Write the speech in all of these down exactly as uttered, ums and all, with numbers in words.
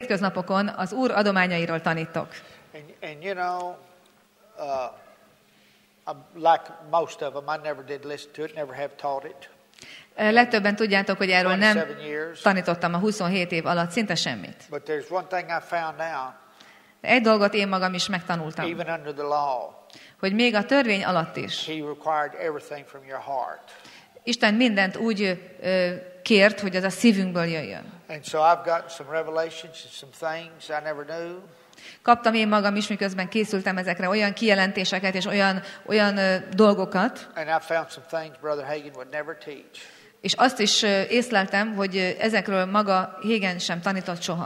hétköznapokon az Úr adományairól tanítok. And, and you know, uh, like most of them, I never did listen to it, never have taught it. Legtöbben tudjátok, hogy erről nem tanítottam a huszonhét év alatt szinte semmit. But there's one thing I found now. De egy dolgot én magam is megtanultam. Even under the law, hogy még a törvény alatt is He required everything from your heart. Isten mindent úgy ö, kért, hogy az a szívünkből jöjjön. And so I've gotten some revelations and some things I never knew. Kaptam én magam is, miközben készültem ezekre olyan kijelentéseket és olyan, olyan ö, dolgokat. And I found some things Brother Hagin would never teach. És azt is ö, észleltem, hogy ö, ezekről maga Hagin sem tanított soha.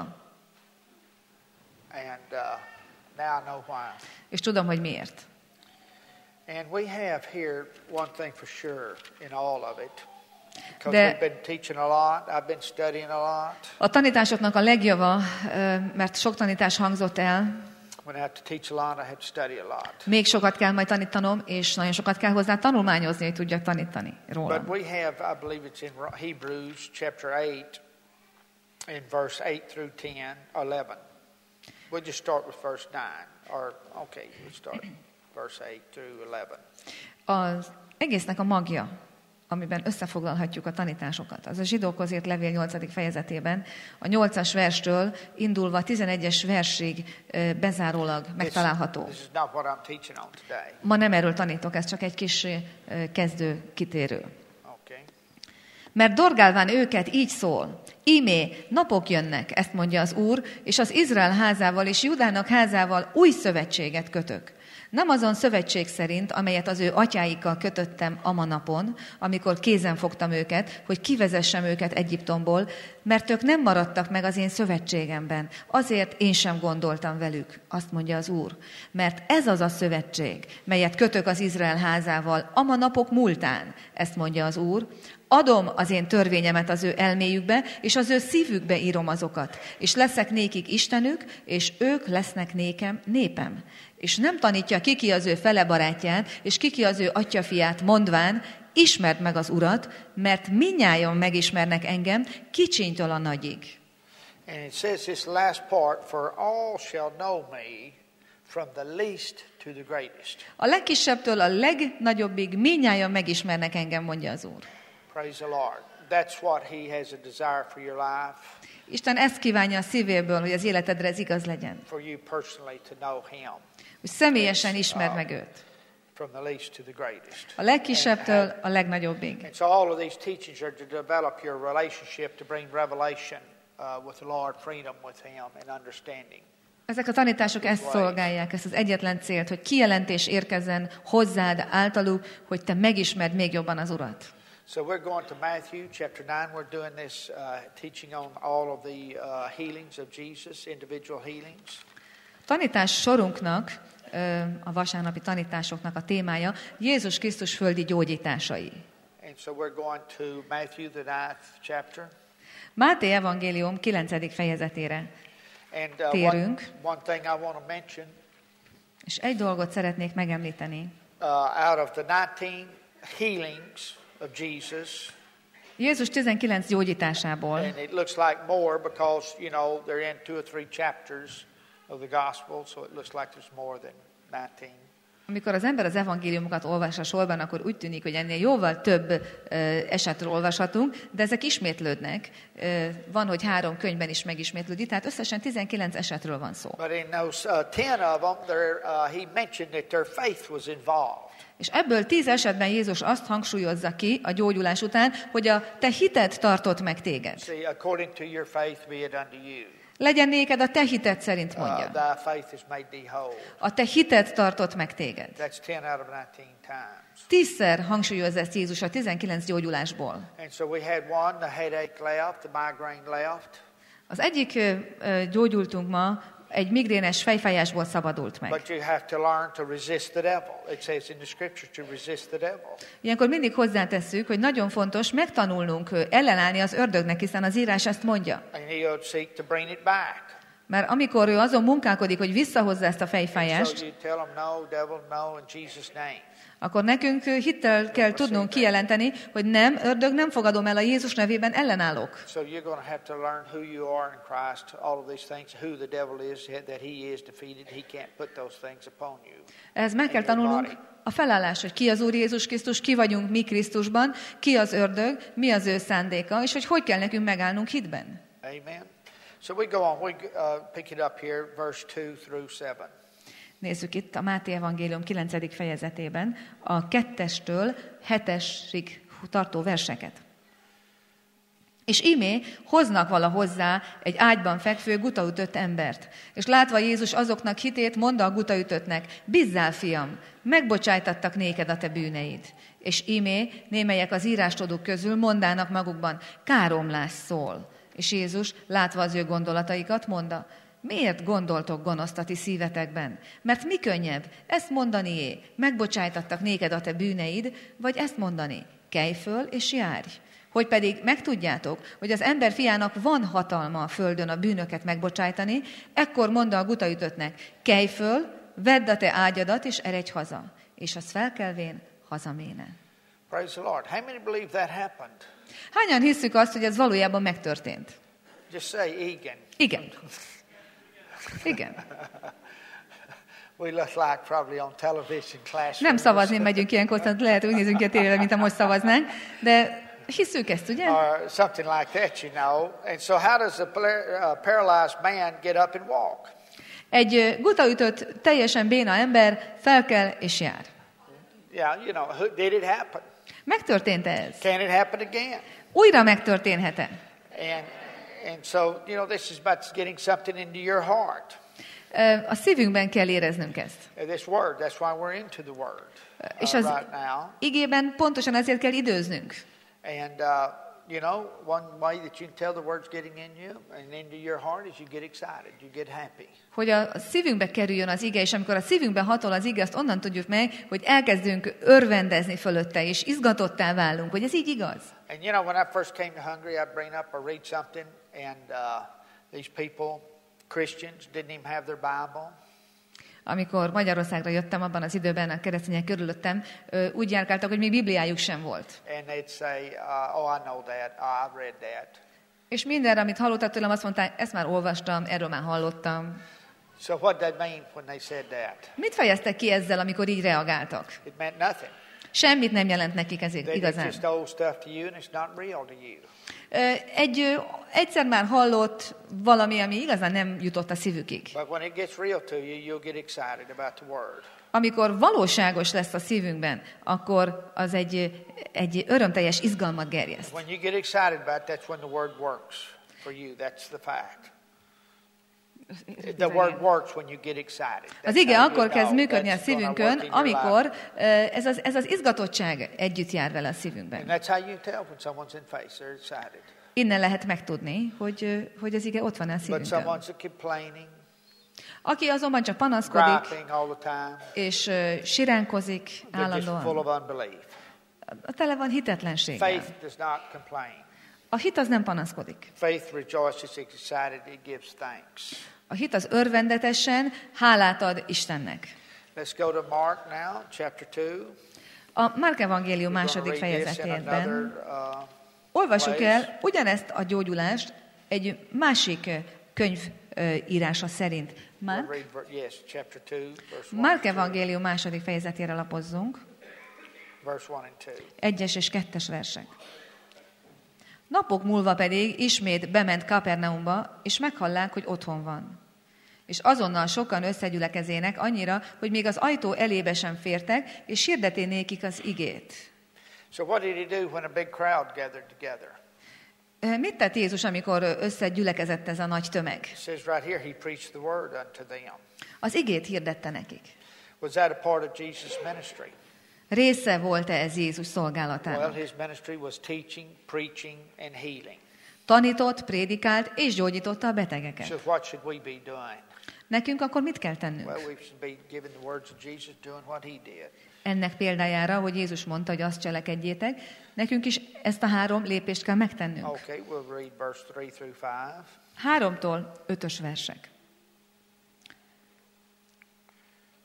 And uh, now I know why. És tudom, hogy miért. And we have here one thing for sure in all of it. Because De we've been teaching a lot, I've been studying a lot. A tanításoknak a legjava, mert sok tanítás hangzott el. When I have to teach a lot, I have to study a lot. Még sokat kell majd tanítanom, és nagyon sokat kell hozzá tanulmányozni, hogy tudjak tanítani róla. But we have, I believe it's in Hebrews chapter eight, in verse eight through ten, eleven. We'll just start with verse nine, or okay, we'll start verse eight through eleven. Az egésznek a magja, amiben összefoglalhatjuk a tanításokat. Az a Zsidókhoz írt levél nyolcadik fejezetében, a nyolcas verstől indulva a tizenegyes versig bezárólag megtalálható. Ma nem erről tanítok, ez csak egy kis kezdő kitérő. Mert dorgálván őket így szól, ímé, napok jönnek, ezt mondja az Úr, és az Izrael házával és Judának házával új szövetséget kötök. Nem azon szövetség szerint, amelyet az ő atyáikkal kötöttem ama napon, amikor kézen fogtam őket, hogy kivezessem őket Egyiptomból, mert ők nem maradtak meg az én szövetségemben. Azért én sem gondoltam velük, azt mondja az Úr. Mert ez az a szövetség, melyet kötök az Izrael házával ama napok múltán, ezt mondja az Úr. Adom az én törvényemet az ő elméjükbe, és az ő szívükbe írom azokat. És leszek nékik Istenük, és ők lesznek nékem népem. És nem tanítja ki ki az ő fele barátját, és ki ki az ő atyafiát, mondván, ismerd meg az Urat, mert mindnyájan megismernek engem, kicsintől a nagyig. And it says this last part, for all shall know me, from the least to the greatest. A legkisebbtől a legnagyobbig mindnyájan megismernek engem, mondja az Úr. Praise the Lord. That's what He has a desire for your life. Isten ezt kívánja a szívéből, hogy az életedre ez igaz legyen. For you personally to know Him. Hogy személyesen ismerd meg őt. From the least to the greatest. A legkisebbtől a legnagyobbig. And so all of these teachings are to develop your relationship, to bring revelation uh, with the Lord, freedom with Him and understanding. Ezek a tanítások ezt szolgálják, ezt az egyetlen célt, hogy kijelentés érkezzen hozzád általuk, hogy te megismerd még jobban az Urat. So we're going to Matthew chapter nine. We're doing this uh, teaching on all of the uh, healings of Jesus, individual healings. Tanítás sorunknak, a vasárnapi tanításoknak a témája Jézus Krisztus földi gyógyításai. And so we're going to Matthew the ninth chapter. Máté evangélium kilencedik fejezetére And uh, térünk. One, one thing I want to mention. És egy dolgot szeretnék megemlíteni. Uh, out of the nineteen healings of Jesus. Jézus tizenkilenc gyógyításából. And it looks like more because, you know, they're in two or three chapters of the gospel, so it looks like there's more than nineteen. Amikor az ember az evangéliumokat olvassa sorban, akkor úgy tűnik, hogy ennél jóval több uh, esetről olvashatunk, de ezek ismétlődnek. Uh, van, hogy három könyvben is megismétlődik, tehát összesen tizenkilenc esetről van szó. But in those uh, ten of them, there, uh, he mentioned that their faith was involved. És ebből tíz esetben Jézus azt hangsúlyozza ki a gyógyulás után, hogy a te hited tartott meg téged. See, according to your faith be it unto you. Legyen néked a te hited szerint, mondja. Uh, thy faith has made thee whole. A te hited tartott meg téged. That's ten out of nineteen times. Tízszer hangsúlyozza ezt Jézus a tizenkilenc gyógyulásból. And so we had one, the headache left, the migraine left. Az egyik uh, gyógyultunk ma egy migrénes fejfájásból szabadult meg. But you have to learn to resist the devil. It says in the scripture to resist the devil. Ilyenkor mindig hozzátesszük, hogy nagyon fontos megtanulnunk ellenállni az ördögnek, hiszen az írás ezt mondja. And he'll seek to bring it back. Mert amikor ő azon munkálkodik, hogy visszahozza ezt a And so fejfájást, you tell them, no, devil, no, in Jesus' name. akkor nekünk hittel kell tudnunk kijelenteni, hogy nem, ördög, nem fogadom el, a Jézus nevében ellenállok. So you're going to have to learn who you are in Christ, all of these things, who the devil is, that he is defeated. He can't put those things upon you. Ehhez meg kell tanulnunk a felállás, hogy ki az Úr Jézus Krisztus, ki vagyunk mi Krisztusban, ki az ördög, mi az ő szándéka, és hogy hogy kell nekünk megállnunk hitben. Amen. So we go on. We uh, pick it up here, verse two through seven. Nézzük itt a Máté evangélium kilencedik fejezetében a kettestől hetesig tartó verseket. És ímé hoznak vala hozzá egy ágyban fekvő gutaütött embert. És látva Jézus azoknak hitét, mondta a gutaütöttnek, bízzál, fiam, megbocsájtattak néked a te bűneid. És ímé némelyek az írástudók közül mondának magukban, káromlás szól. És Jézus, látva az ő gondolataikat, mondta, miért gondoltok gonoszt a ti szívetekben? Mert mi könnyebb ezt mondanié, megbocsájtattak néked a te bűneid, vagy ezt mondani, kelj föl és járj. Hogy pedig megtudjátok, hogy az ember fiának van hatalma a földön a bűnöket megbocsájtani, ekkor mondta a gutaütöttnek, kelj föl, vedd a te ágyadat és eredj haza. És az felkelvén hazaméne. Praise the Lord. How many believe that happened? Hányan hiszük azt, hogy ez valójában megtörtént? Just say, igen. Igen. Igen. We look like probably on television classrooms. Nem szavazni megyünk ilyenkor, tehát lehet úgy nézünk ki a tévére, mint ha most szavaznánk, de hiszük ezt, ugye? Or something like that, you know. And so how does a par- uh, paralyzed man get up and walk? Egy gutaütött, teljesen béna ember felkel és jár. Yeah, you know, who, did it happen? Megtörtént ez? Can it happen again? Újra megtörténhet-e? And and so, you know, this is about getting something into your heart. A szívünkben kell éreznünk ezt. This word, that's why we're into the word És uh, az right now. igében pontosan ezért kell időznünk. And, uh, you know, one way that you can tell the word's getting in you and into your heart is you get excited, you get happy. Hogy a szívünkbe kerüljön az ige, és amikor a szívünkben hatol az ige, azt onnan tudjuk meg, hogy elkezdünk örvendezni fölötte, és izgatottá válunk, hogy ez így igaz. And, you know, when I first came to Hungary, I'd bring up or read something, and uh, these people, Christians, didn't even have their Bible. Amikor Magyarországra jöttem, abban az időben a keresztények körülöttem, úgy járkáltak, hogy még Bibliájuk sem volt. And they'd say, uh, oh, I know that, oh, I've read that. És mindenre, amit hallottak tőlem, azt mondták, ezt már olvastam, erről már hallottam. So what did they mean when they said that? Mit fejeztek ki ezzel, amikor így reagáltak? It meant nothing. Semmit nem jelent nekik ez They, it's igazán. just old stuff to you, and it's not real to you. Egy, egyszer már hallott valami, ami igazán nem jutott a szívükig. But when it gets real to you, you'll get excited about the word. Amikor valóságos lesz a szívünkben, akkor az egy, egy örömteljes izgalmat gerjeszt. When you get excited about it, that's when the word works for you. That's the fact. The word works when you get excited. Az That's ige how you akkor kezd know működni a that's gonna szívünkön, work in your amikor life. ez az, ez az izgatottság együtt jár vele a And szívünkben. that's how you tell when someone's in faith, they're excited. Innen lehet megtudni, hogy, hogy az ige ott van a But szívünkön. someone's complaining, Aki azonban csak panaszkodik, griping all the time, és uh, siránkozik they're just full állandóan, of unbelief. tele van hitetlenséggel. Faith does not complain. A hit az nem panaszkodik. Faith rejoices, it's excited, it gives thanks. A hit az örvendetesen hálát ad Istennek. Let's go to Mark now, chapter two. A Márk evangélium We're második gonna read this in fejezetében another, uh, olvassuk place. el ugyanezt a gyógyulást egy másik könyv írása szerint. We'll Márk, read, ver- yes, chapter two, verse one, Márk and two. evangélium második fejezetére lapozzunk, Verse one and two. egyes és kettes versek. Napok múlva pedig ismét bement Kapernaumba, és meghallák, hogy otthon van. És azonnal sokan összegyülekezének annyira, hogy még az ajtó elébe sem fértek, és hirdetné nékik az igét. So what did he do when a big crowd gathered together? Mit tett Jézus, amikor összegyülekezett ez a nagy tömeg? It says right here, he preached the word unto them. Az igét hirdette nekik. Was that a part of Jesus' ministry? Része volt-e ez Jézus Well, szolgálatának? his ministry was teaching, preaching, and healing. Tanított, prédikált és gyógyította a betegeket. So what should we be doing? Nekünk akkor mit kell tennünk? Well, we should be giving the words of Jesus, doing what he did. Ennek példájára, hogy Jézus mondta, hogy azt cselekedjétek, nekünk is ezt a három lépést kell megtennünk. Okay, we'll read verse three through five. Háromtól ötös versek.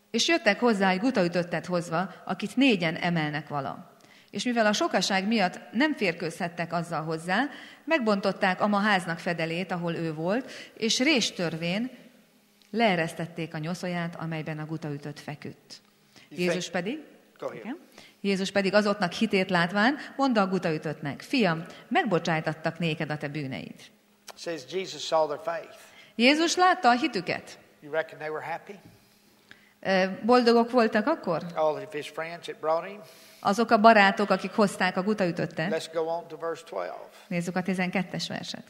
És jöttek hozzá egy gutaütöttet hozva, akit négyen emelnek vala. És mivel a sokaság miatt nem férkőzhettek azzal hozzá, megbontották ama háznak fedelét, ahol ő volt, és réstörvén leeresztették a nyoszóját, amelyben a gutaütött feküdt. Jézus pedig, igen, Jézus pedig azoknak hitét látván, mondta a gutaütöttnek: Fiam, megbocsájtattak néked a te bűneid. Says Jesus saw their faith. Jézus látta a hitüket. You reckon they were happy? Boldogok voltak akkor? All of his friends that brought him. Azok a barátok, akik hozták a gutaütöttet. Let's go on to verse twelve. Nézzük a tizenkettes verset.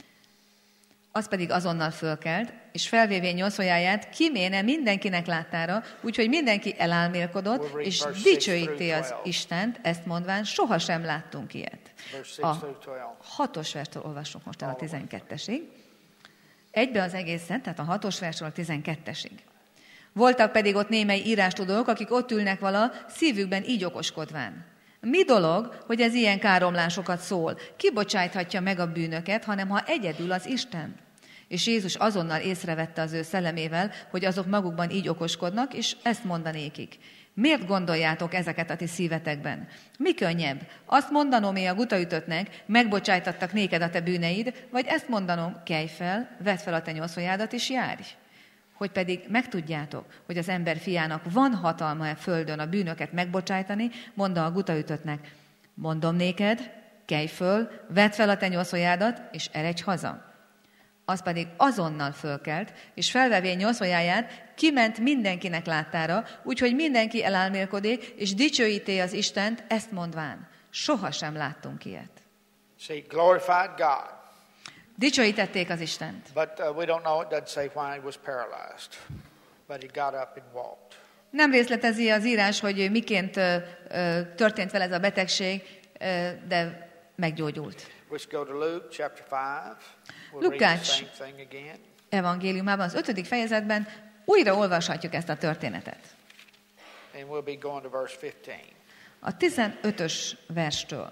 Az pedig azonnal fölkelt, és felvévén nyoszójáját kiméne mindenkinek láttára, úgyhogy mindenki elálmélkodott, és dicsőíti az Istent, ezt mondván, sohasem láttunk ilyet. A hatos verstől olvassuk most el a tizenkettesig. Egybe az egészet, tehát a hatos versről a tizenkettesig. Voltak pedig ott némely írástudók, akik ott ülnek vala, szívükben így okoskodván. Mi dolog, hogy ez ilyen káromlásokat szól? Ki bocsájthatja meg a bűnöket, hanem ha egyedül az Isten? És Jézus azonnal észrevette az ő szellemével, hogy azok magukban így okoskodnak, és ezt mondanékik. Miért gondoljátok ezeket a ti szívetekben? Mi könnyebb? Azt mondanom-é a gutaütöttnek, megbocsájtattak néked a te bűneid, vagy ezt mondanom, kelj fel, vedd fel a te nyoszójádat, és járj? Hogy pedig megtudjátok, hogy az ember fiának van hatalma a földön a bűnöket megbocsájtani, mondta a gutaütöttnek, mondom néked, kelj föl, vedd fel a te nyoszójádat, és eredj haza. Az pedig azonnal fölkelt, és felvevén nyoszójáját, kiment mindenkinek láttára, úgyhogy mindenki elálmélkodik, és dicsőíté az Istent, ezt mondván. Sohasem láttunk ilyet. See, glorified God. Dicsőítették az Istent. But uh, we don't know, it doesn't say why he was paralyzed. But he got up and walked. Nem részletezi az írás, hogy miként uh, uh, történt vele ez a betegség, uh, de meggyógyult. Let's go to Luke chapter five. We'll Lukács read the same thing again. evangéliumában, az ötödik fejezetben újra olvashatjuk ezt a történetet. And we'll be going to verse fifteen. A tizenötös verstől.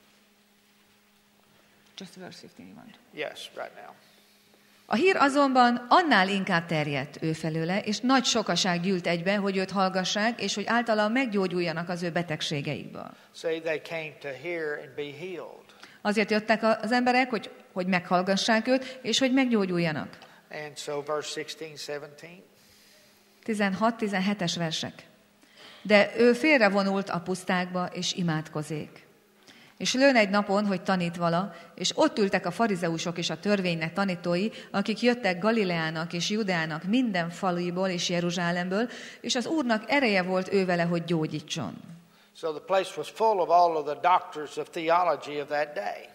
Just verse fifteen you want. Yes, right now. A hír azonban annál inkább terjedt ő felőle, és nagy sokaság gyűlt egybe, hogy őt hallgassák, és hogy általa meggyógyuljanak az ő betegségeikből. Say they came to hear and be healed. Azért jöttek az emberek, hogy, hogy meghallgassák őt, és hogy meggyógyuljanak. And so verse sixteen, seventeen. tizenhat-tizenhetes versek. De ő félrevonult a pusztákba, és imádkozék. És lőn egy napon, hogy tanít vala, és ott ültek a farizeusok és a törvénynek tanítói, akik jöttek Galileának és Judeának minden faluiból és Jeruzsálemből, és az Úrnak ereje volt ő vele, hogy gyógyítson. So the place was full of all of the doctors of theology of that day.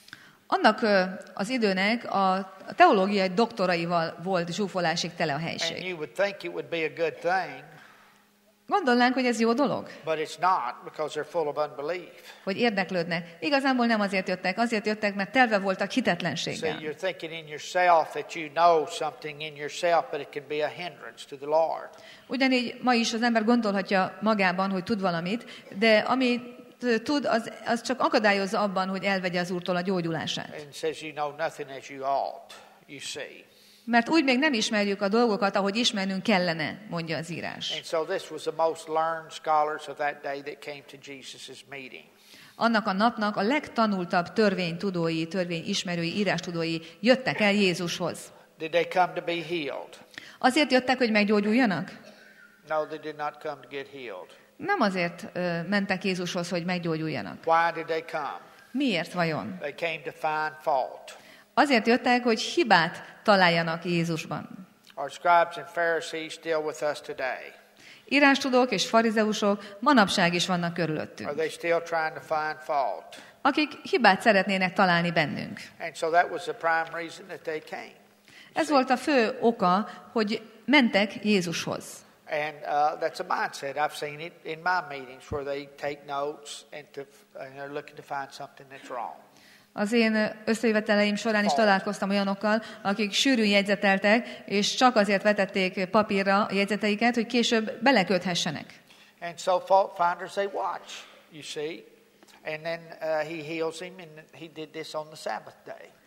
Annak az időnek a teológiai doktoraival volt zsúfolásig tele a And helység. you would think it would be a good thing, Gondolnánk, hogy ez jó dolog, but it's not because they're full of unbelief. hogy érdeklődnek. Igazából nem azért jöttek, azért jöttek, mert telve voltak See, hitetlenséggel. you're thinking in yourself that you know something in yourself, but it can be a hindrance to the Lord. Ugyanígy ma is az ember gondolhatja magában, hogy tud valamit, de ami tud, az, az csak akadályozza abban, hogy elvegye az Úrtól a gyógyulását. And it says you know nothing as you ought, you see. Mert úgy még nem ismerjük a dolgokat, ahogy ismernünk kellene, mondja az írás. And so this was the most learned scholars of that day that came to Jesus' meeting. Annak a napnak a legtanultabb törvénytudói, törvényismerői, írástudói jöttek el Jézushoz. Did they come to be healed? Azért jöttek, hogy meggyógyuljanak? No, they did not come to get healed. Nem azért ö, mentek Jézushoz, hogy meggyógyuljanak. Why did they come? Miért vajon? They came to find fault. Azért jöttek, hogy hibát találjanak Jézusban. Our scribes and Pharisees still with us today. Írástudók és farizeusok manapság is vannak Are körülöttünk, they still trying to find fault? akik hibát szeretnének találni bennünk. And so that was the prime reason that they came. Ez volt a fő oka, hogy mentek Jézushoz. And uh, that's a mindset. I've seen it in my meetings where they take notes and, to, and they're looking to find something that's wrong. Az én összejöveteleim során is találkoztam olyanokkal, akik sűrűn jegyzeteltek, és csak azért vetették papírra a jegyzeteiket, hogy később beleköthessenek. And so fault finders, they watch, you see. And then uh, he heals him, and he did this on the Sabbath day.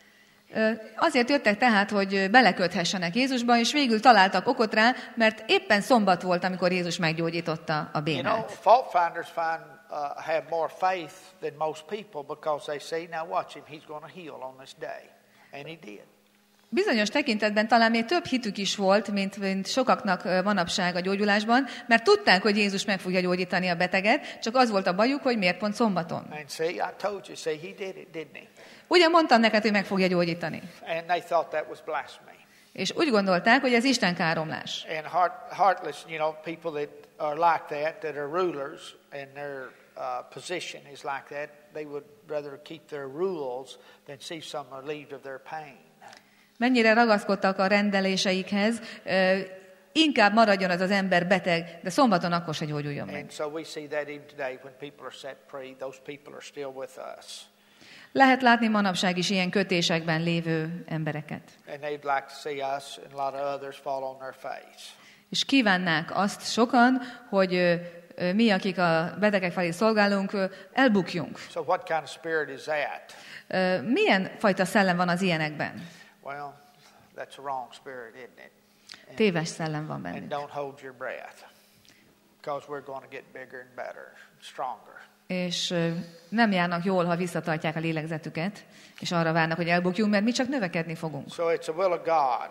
Azért jöttek tehát, hogy beleköthessenek Jézusba, és végül találtak okot rá, mert éppen szombat volt, amikor Jézus meggyógyította a You know, bénát. fault finders find uh, have more faith than most people because they say, now watch him, he's going to heal on this day. And he did. Bizonyos tekintetben talán még több hitük is volt, mint, mint sokaknak manapság a gyógyulásban, mert tudták, hogy Jézus meg fogja gyógyítani a beteget, csak az volt a bajuk, hogy miért pont szombaton. And see, I told you, see, he did it, didn't he? Ugye mondtam neked, hogy meg fogja gyógyítani. And they thought that was blasphemy. És úgy gondolták, hogy ez Isten káromlás. And heart, heartless, you know, people that are like that, that are rulers, and their uh, position is like that, they would rather keep their rules than see someone relieved of their pain. Mennyire ragaszkodtak a rendeléseikhez, inkább maradjon az az ember beteg, de szombaton akkor se gyógyuljon meg. And so we see that even today when people are set free, those people are still with us. Lehet látni manapság is ilyen kötésekben lévő embereket. And they'd like to see us and a lot of others fall on their face. És kívánnák azt sokan, hogy mi, akik a betegek felé szolgálunk, elbukjunk. So what kind of spirit is that? Milyen fajta szellem van az ilyenekben? Well, that's a wrong spirit, isn't it? And, Téves szellem van and bennük. don't hold your breath, because we're going to get bigger and better, stronger. És nem járnak jól, ha visszatartják a lélegzetüket, és arra várnak, hogy elbukjunk, mert mi csak növekedni fogunk. So it's a will of God.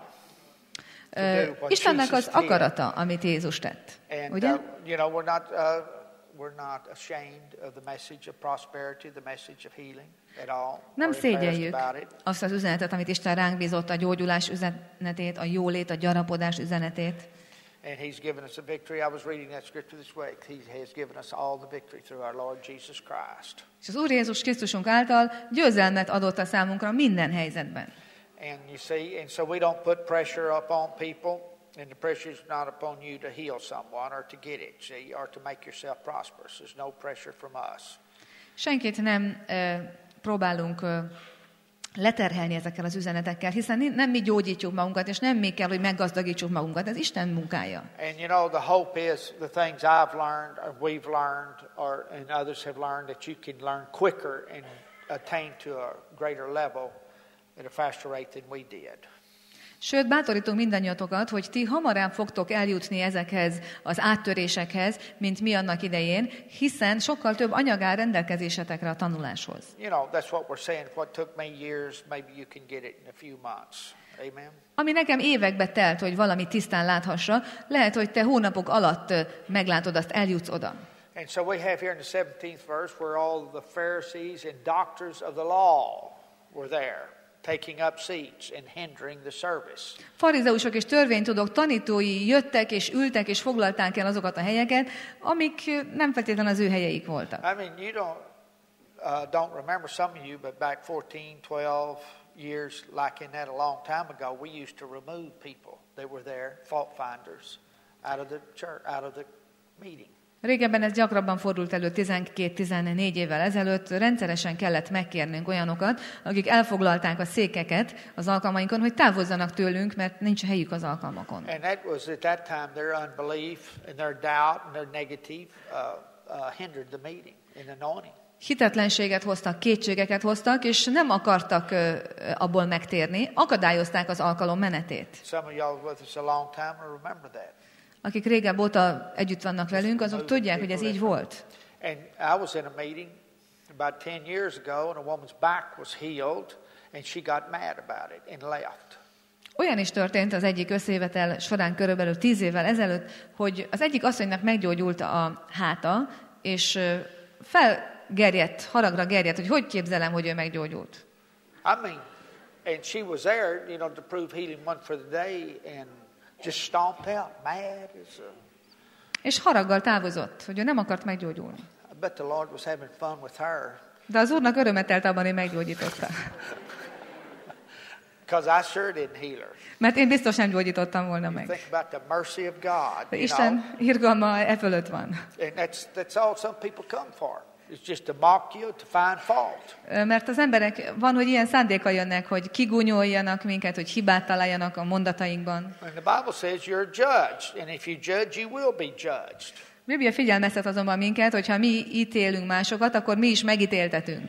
Uh, Istennek az akarata, amit Jézus tett. And Ugye? uh, you know, we're not uh, we're not ashamed of the message of prosperity, the message of healing at all. Nem or embarrassed szégyeljük about it. azt az üzenetet, amit Isten ránk bízott, a gyógyulás üzenetét, a jólét, a gyarapodás üzenetét. And he's given us a victory. I was reading that scripture this week. He has given us all the victory through our Lord Jesus Christ. És az Úr Jézus Krisztusunk által győzelmet adott a számunkra minden helyzetben. And you see, and so we don't put pressure upon people, and the pressure is not upon you to heal someone or to get it, see, or to make yourself prosperous. There's no pressure from us. Senkit nem e, próbálunk e, leterhelni ezekkel az üzenetekkel, hiszen nem mi gyógyítjuk magunkat, és nem mi kell, hogy meggazdagítsuk magunkat. Ez Isten munkája. And you know, the hope is the things I've learned, or we've learned, or and others have learned, that you can learn quicker and attain to a greater level at a faster rate than we did. Sőt, bátorítunk mindannyiatokat, hogy ti hamarabb fogtok eljutni ezekhez az áttörésekhez, mint mi annak idején, hiszen sokkal több anyag áll rendelkezésetekre a tanuláshoz. You know, that's what we're saying. What took me years, maybe you can get it in a few months. Amen. Ami nekem évekbe telt, hogy valami tisztán láthassa, lehet, hogy te hónapok alatt meglátod azt, eljutsz oda. And so we have here in the seventeenth verse where all the Pharisees and doctors of the law were there, taking up seats and hindering the service. Farizeusok és törvénytudók tanítói jöttek és ültek és foglalták el azokat a helyeket, amik nem feltétlenül az ő helyeik voltak. I mean, you don't uh, don't remember some of you, but back fourteen, twelve years, like in that a long time ago, we used to remove people that were there, fault finders, out of the church, out of the meeting. Régebben ez gyakrabban fordult elő tizenkét-tizennégy évvel ezelőtt, rendszeresen kellett megkérnünk olyanokat, akik elfoglalták a székeket az alkalmainkon, hogy távozzanak tőlünk, mert nincs helyük az alkalmakon. And that was at that time their unbelief and their doubt and their negative uh, uh, hindered the meeting in anointing. Hitetlenséget hoztak, kétségeket hoztak, és nem akartak uh, abból megtérni, akadályozták az alkalom menetét. Some of y'all with us a long time will remember that. Akik régebb óta együtt vannak velünk, azok tudják, hogy ez így volt. And I was in a meeting about ten years ago, and a woman's back was healed, and she got mad about it and left. Olyan is történt az egyik összejövetel során körülbelül tíz évvel ezelőtt, hogy az egyik asszonynak meggyógyult a háta, és felgerjedt, haragra gerjedt, hogy hogy képzelem, hogy ő meggyógyult. I mean, and she was there, you know, to prove healing one for the day, and just stomped out, mad as a... És haraggal távozott, hogy ő nem akart meggyógyulni. I bet the Lord was having fun with her. De az Úrnak örömet telt abban, hogy meggyógyította. Because I sure didn't heal her. Mert én biztos nem gyógyítottam volna meg. Think about the mercy of God. De You Isten know? irgalma e fölött van. And that's that's all some people come for. It's just to mock you, to find fault. Mert az emberek van, hogy ilyen szándékkal jönnek, hogy kigúnyoljanak minket, hogy hibát találjanak a mondatainkban. And the Bible says you're judged, and if you judge, you will be judged. Biblia figyelmeztet azonban minket, hogy ha mi ítélünk másokat, akkor mi is megítéltetünk.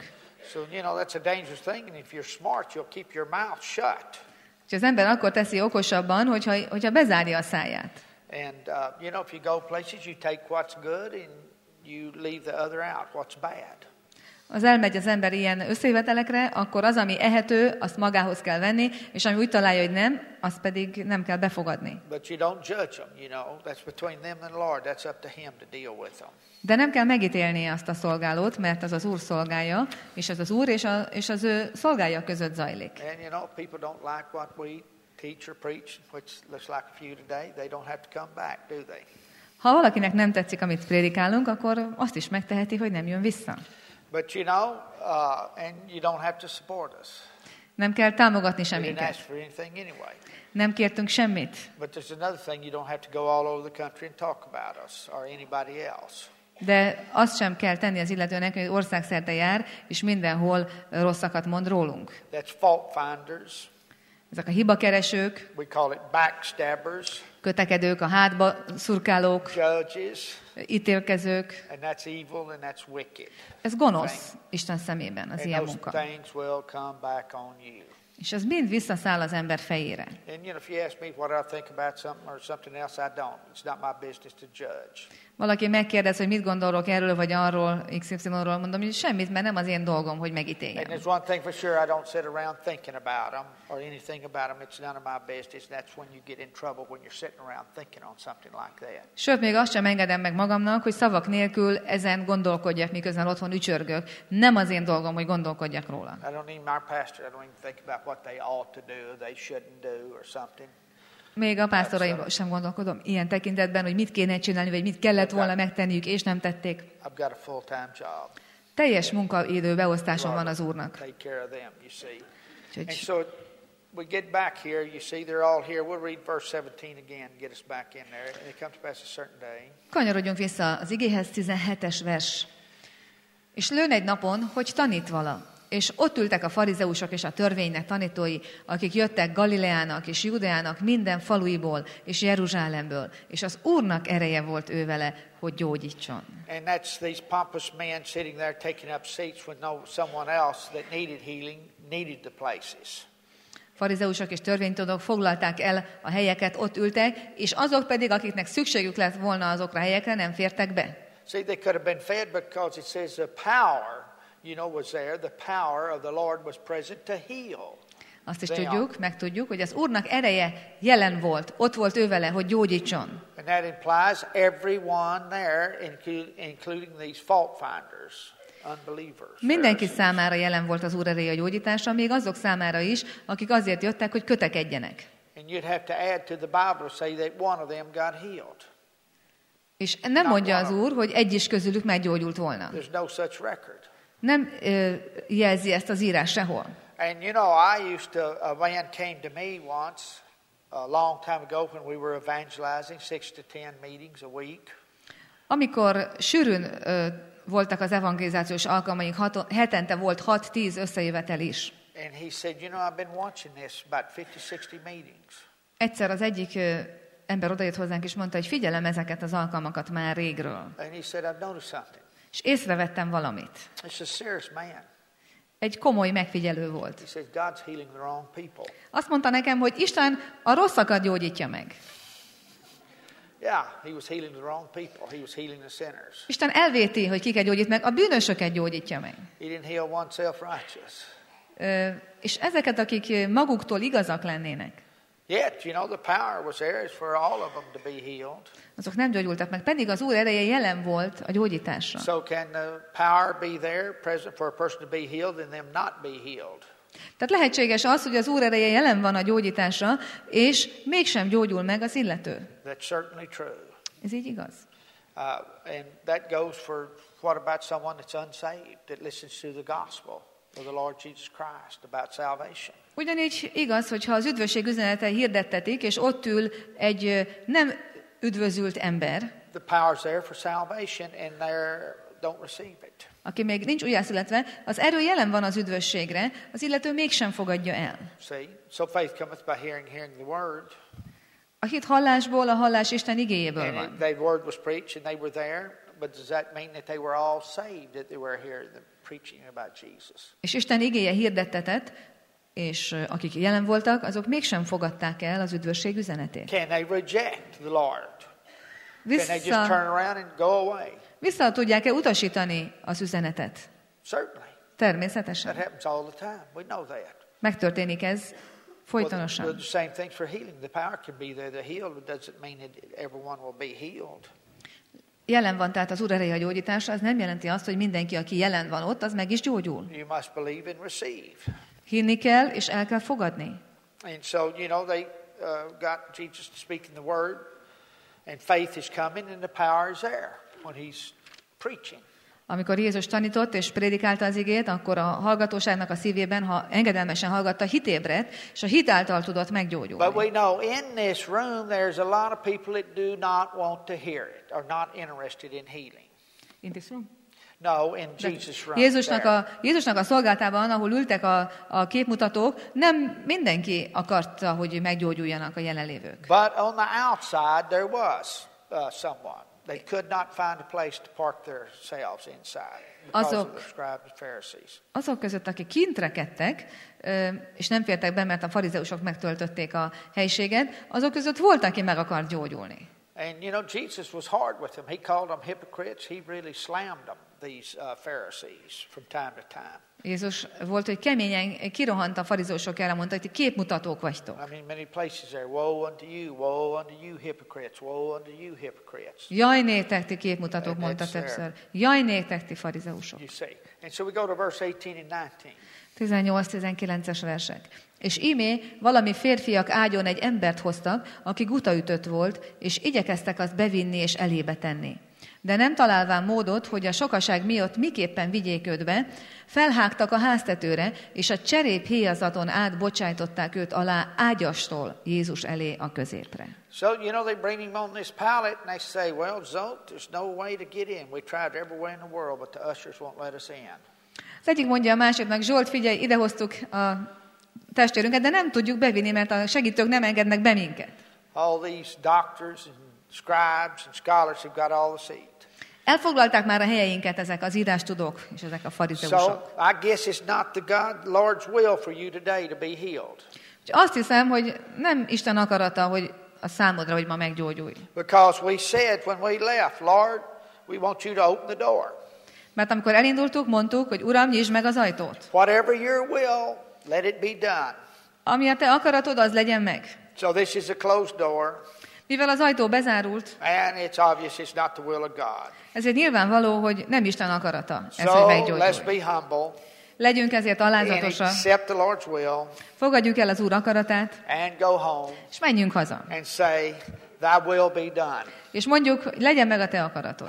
So, you know, that's a dangerous thing, and if you're smart, you'll keep your mouth shut. És az ember akkor teszi okosabban, hogyha, hogyha bezárja a száját. And, uh, you know, if you go places, you take what's good and you leave the other out, what's bad. Az elmegy az ember ilyen összejövetelekre, akkor az, ami ehető, azt magához kell venni, és ami úgy találja, hogy nem, azt pedig nem kell befogadni. But you don't judge them, you know. That's between them and the Lord. That's up to Him to deal with them. De nem kell megítélni azt a szolgálót, mert az az Úr szolgálja, és az az Úr és, a, és az ő szolgálja között zajlik. And, you know, people don't like what we teach or preach, which looks like a few today. They don't have to come back, do they? Ha valakinek nem tetszik, amit prédikálunk, akkor azt is megteheti, hogy nem jön vissza. But you know, uh, and you don't have to support us. Nem kell támogatni We didn't semminket. ask for anything anyway. Nem kértünk semmit. But there's another thing, you don't have to go all over the country and talk about us or anybody else. De azt sem kell tenni az illetőnek, hogy országszerte jár, és mindenhol rosszakat mond rólunk. That's fault finders. Ezek a hibakeresők, We call it backstabbers, kötekedők, a hátba szurkálók, judges, ítélkezők. and that's evil and that's wicked. Ez gonosz Isten szemében, az And ilyen those munka. things will come back on you. És az mind visszaszáll az ember fejére. And you know, if you ask me what I think about something or something else, I don't. It's not my business to judge. Valaki megkérdez, hogy mit gondolok erről vagy arról, iksz ipszilonról, mondom, hogy semmit, mert nem az én dolgom, hogy And megítéljem. there's one thing for sure, I don't sit around thinking about them or anything about them. It's none of my business. That's when you get in trouble, when you're sitting around thinking on something like that. Sőt, még azt sem engedem meg magamnak, hogy szavak nélkül ezen gondolkodjak, miközben otthon ücsörgök. Nem az én dolgom, hogy gondolkodjak róla. I don't even, my pastor, I don't even think about what they ought to do or they shouldn't do or something. Még a pásztoraim sem gondolkodom ilyen tekintetben, hogy mit kéne csinálni, vagy mit kellett volna megtenniük, és nem tették. I've got a full-time job. Teljes munkaidő beosztáson van az Úrnak. Take care of them, you see. And Úgyhogy so we get back here, you see, they're all here. We'll read verse seventeen again, get us back in there. And it comes to pass a certain day. kanyarodjunk vissza az igéhez, tizenhetes vers. És lőn egy napon, hogy tanít vala. És ott ültek a farizeusok és a törvénynek tanítói, akik jöttek Galileának és Judeának minden faluiból és Jeruzsálemből, és az Úrnak ereje volt ő vele, hogy gyógyítson. And that's these pompous men sitting there taking up seats when no someone else that needed healing needed the places. Farizeusok és törvénytudók foglalták el a helyeket, ott ültek, és azok pedig, akiknek szükségük lett volna azokra a helyekre, nem fértek be. See, they could have been fed because it says the power, you know, was there. The power of the Lord was present to heal. Azt is They tudjuk, megtudjuk, hogy az Úrnak ereje jelen volt, ott volt ő vele, hogy gyógyítson. And that implies everyone there, including these fault finders, unbelievers. Mindenki számára jelen volt az Úr ereje a gyógyításra, még azok számára is, akik azért jöttek, hogy kötekedjenek. And you'd have to add to the Bible to say that one of them got healed. És nem mondja az Úr, hogy egy is közülük meggyógyult volna. There's no such record. Nem ö, jelzi ezt az írás sehol. And you know, I used to, a man came to me once, a long time ago when we were evangelizing, six to ten meetings a week. Amikor sűrűn ö, voltak az evangelizációs alkalmaink, hat, hetente volt hat-tíz összejövetel is. And he said, you know, I've been watching this about fifty, sixty meetings. Egyszer az egyik ö, ember odajött hozzánk, és mondta, hogy figyelem ezeket az alkalmakat már régről. And he said, I've noticed something. És észrevettem valamit. It's a serious man. Egy komoly megfigyelő volt. He says, God's healing the wrong people. Azt mondta nekem, hogy Isten a rosszakat gyógyítja meg. Yeah, he was healing the wrong people. He was healing the sinners. Isten elvéti, hogy kiket gyógyít meg, a bűnösöket gyógyítja meg. He didn't heal one self-righteous. Ö, és ezeket, akik maguktól igazak lennének, Yet, you know, the power was there for all of them to be healed. azok nem gyógyultak meg, pedig az Úr ereje jelen volt a gyógyításra. So can the power be there present for a person to be healed and them not be healed? Tehát lehetséges az, hogy az Úr ereje jelen van a gyógyításra, és mégsem gyógyul meg az illető. That's certainly true. Ez így igaz. Uh, and that goes for what about someone that's unsaved, that listens to the gospel of the Lord Jesus Christ about salvation. Ugyanígy igaz, hogyha az üdvösség üzenete hirdettetik, és ott ül egy ö, nem üdvözült ember, The power's there for salvation and they don't receive it. aki még nincs újjászületve, az erő jelen van az üdvösségre, az illető mégsem fogadja el. See? So faith cometh by hearing, hearing the word. A hit hallásból, a hallás Isten igéjéből And van. it, the word was preached and they were there, but does that mean that they were all saved, that they were here? The preaching about Jesus. És Isten igéje hirdettetett, és akik jelen voltak, azok mégsem fogadták el az üdvösség üzenetét. Can they reject the Lord? Can they just Vissza, turn around and go away? vissza tudják-e utasítani az üzenetet? Certainly. Természetesen. That happens all the time. We know that. Megtörténik ez Well, the, folytonosan. the same things for healing. The power can be there to heal, but doesn't mean that everyone will be healed. Jelen van tehát az Úr ereje a gyógyításra, az nem jelenti azt, hogy mindenki, aki jelen van ott, az meg is gyógyul. You must believe and receive. Hinni kell, és el kell fogadni. And so, you know, they uh, got Jesus to speak in the Word, and faith is coming, and the power is there when he's preaching. Amikor Jézus tanított és prédikálta az igét, akkor a hallgatóságnak a szívében, ha engedelmesen hallgatta, hit ébredt, és a hit által tudott meggyógyulni. But we know in this room there's a lot of people that do not want to hear it, or not interested in healing. In this room? No, in Jesus' room. Jézusnak there. a, Jézusnak a szolgáltában, ahol ültek a, a képmutatók, nem mindenki akarta, hogy meggyógyuljanak a jelenlévők. But on the outside there was uh, someone. They could not find a place to park themselves inside because Azok- of the scribes and Pharisees. Azok között, akik kint rekedtek, ö, és nem fértek be, mert a farizeusok megtöltötték a helységet, azok között volt, aki meg akart gyógyulni. And you know, Jesus was hard with them. He called them hypocrites. He really slammed them, these uh, Pharisees, from time to time. Jézus volt, hogy keményen kirohant a farizeusok ellen, mondta, hogy ti képmutatók vagytok. I mean, many places there, woe unto you, woe unto you hypocrites, woe unto you hypocrites. Jaj néktek, ti képmutatók, And mondta it's there. többször. Jaj néktek, ti farizeusok. You see. And so we go to verse eighteen and nineteen. tizennyolc-tizenkilences versek. És ímé valami férfiak ágyon egy embert hoztak, aki gutaütött volt, és igyekeztek azt bevinni és elébe tenni. De nem találván módot, hogy a sokaság miatt miképpen vigyék őt be, felhágtak a háztetőre, és a cserép héjazaton át bocsájtották őt alá ágyastól Jézus elé a középre. So, you know, they bring him on this pallet and they say, well, Zolt, there's no way to get in. We tried everywhere in the world, but the ushers won't let us in. Az egyik mondja a másiknak, Zsolt, figyelj, idehoztuk a testvérünket, de nem tudjuk bevinni, mert a segítők nem engednek be minket. All these doctors and scribes and scholars have got all the seat. Elfoglalták már a helyeinket ezek az írástudók és ezek a So, farizeusok. I guess it's not the God, Lord's will for you today to be healed. És azt hiszem, hogy nem Isten akarata, hogy a számodra, hogy ma meggyógyulj. Because we said when we left, Lord, we want you to open the door. Mert amikor elindultuk, mondtuk, hogy Uram, nyisd meg az ajtót. Whatever your will, let it be done. Ami a te akaratod, az legyen meg. So this is a closed door, Mivel az ajtó bezárult, and it's obvious it's not the will of God. ezért nyilvánvaló, hogy nem Isten akarata ez, hogy So let's meggyógyulj. be humble Legyünk ezért and alázatosak, accept the Lord's will fogadjuk el az Úr akaratát, and go home és menjünk haza. and say, thy will be done. És mondjuk, hogy legyen meg a te akaratod.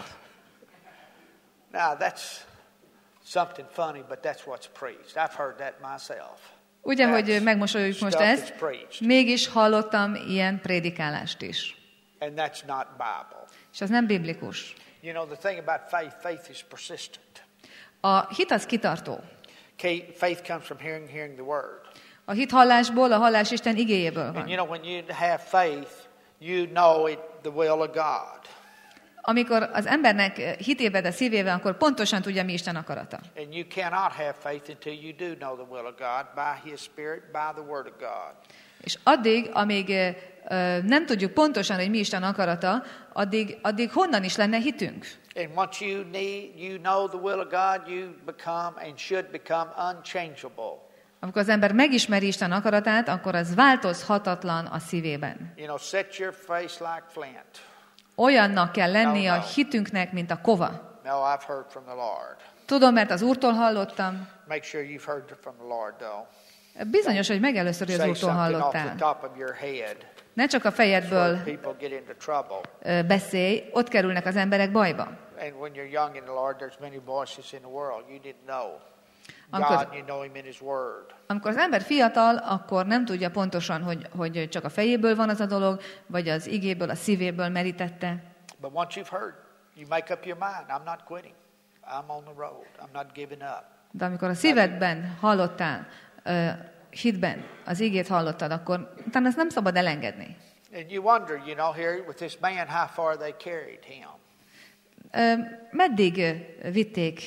Now that's something funny, but that's what's preached. I've heard that myself. Ugye, hogy That's megmosolyogjuk most stuff ezt, that's preached. mégis hallottam ilyen prédikálást is. And that's not Bible. És az nem biblikus. You know, the thing about faith, faith is persistent. A hit az kitartó. Okay, faith comes from hearing, hearing the word. A hit hallásból, a hallás Isten igéjéből And van. you know, when you have faith, you know it the will of God. Amikor az embernek hitébed a szívével, akkor pontosan tudja, mi Isten akarata. And you cannot have faith until you do know the will of God by His Spirit, by the Word of God. És addig, amíg ö, nem tudjuk pontosan, hogy mi Isten akarata, addig, addig honnan is lenne hitünk? And once you need, you know the will of God, you become and should become unchangeable. Amikor az ember megismeri Isten akaratát, akkor az változhatatlan a szívében. You know, set your face like flint. Olyannak kell lennie No, a no. hitünknek, mint a kova. No, I've heard from the Lord. Tudom, mert az Úrtól hallottam. Make sure you've heard from the Lord, though. Bizonyos, hogy megelőször, hogy az Say Úrtól something off the hallottál. top of your head. Ne csak a fejedből Where people get into trouble. ö, beszélj, ott kerülnek az emberek bajba. And when you're young in the Lord, there's many voices in the world you didn't know. Amikor- God, you know Him in His Word. Amikor az ember fiatal, akkor nem tudja pontosan, hogy, hogy csak a fejéből van az a dolog, vagy az igéből, a szívéből merítette. But once you've heard, you make up your mind. I'm not quitting. I'm on the road. I'm not giving up. De amikor a szívedben hallottál, ö, hitben az igét hallottad, akkor utána ezt nem szabad elengedni. And you wonder, you know, here with this man, how far they carried him. Ö, meddig ö, vitték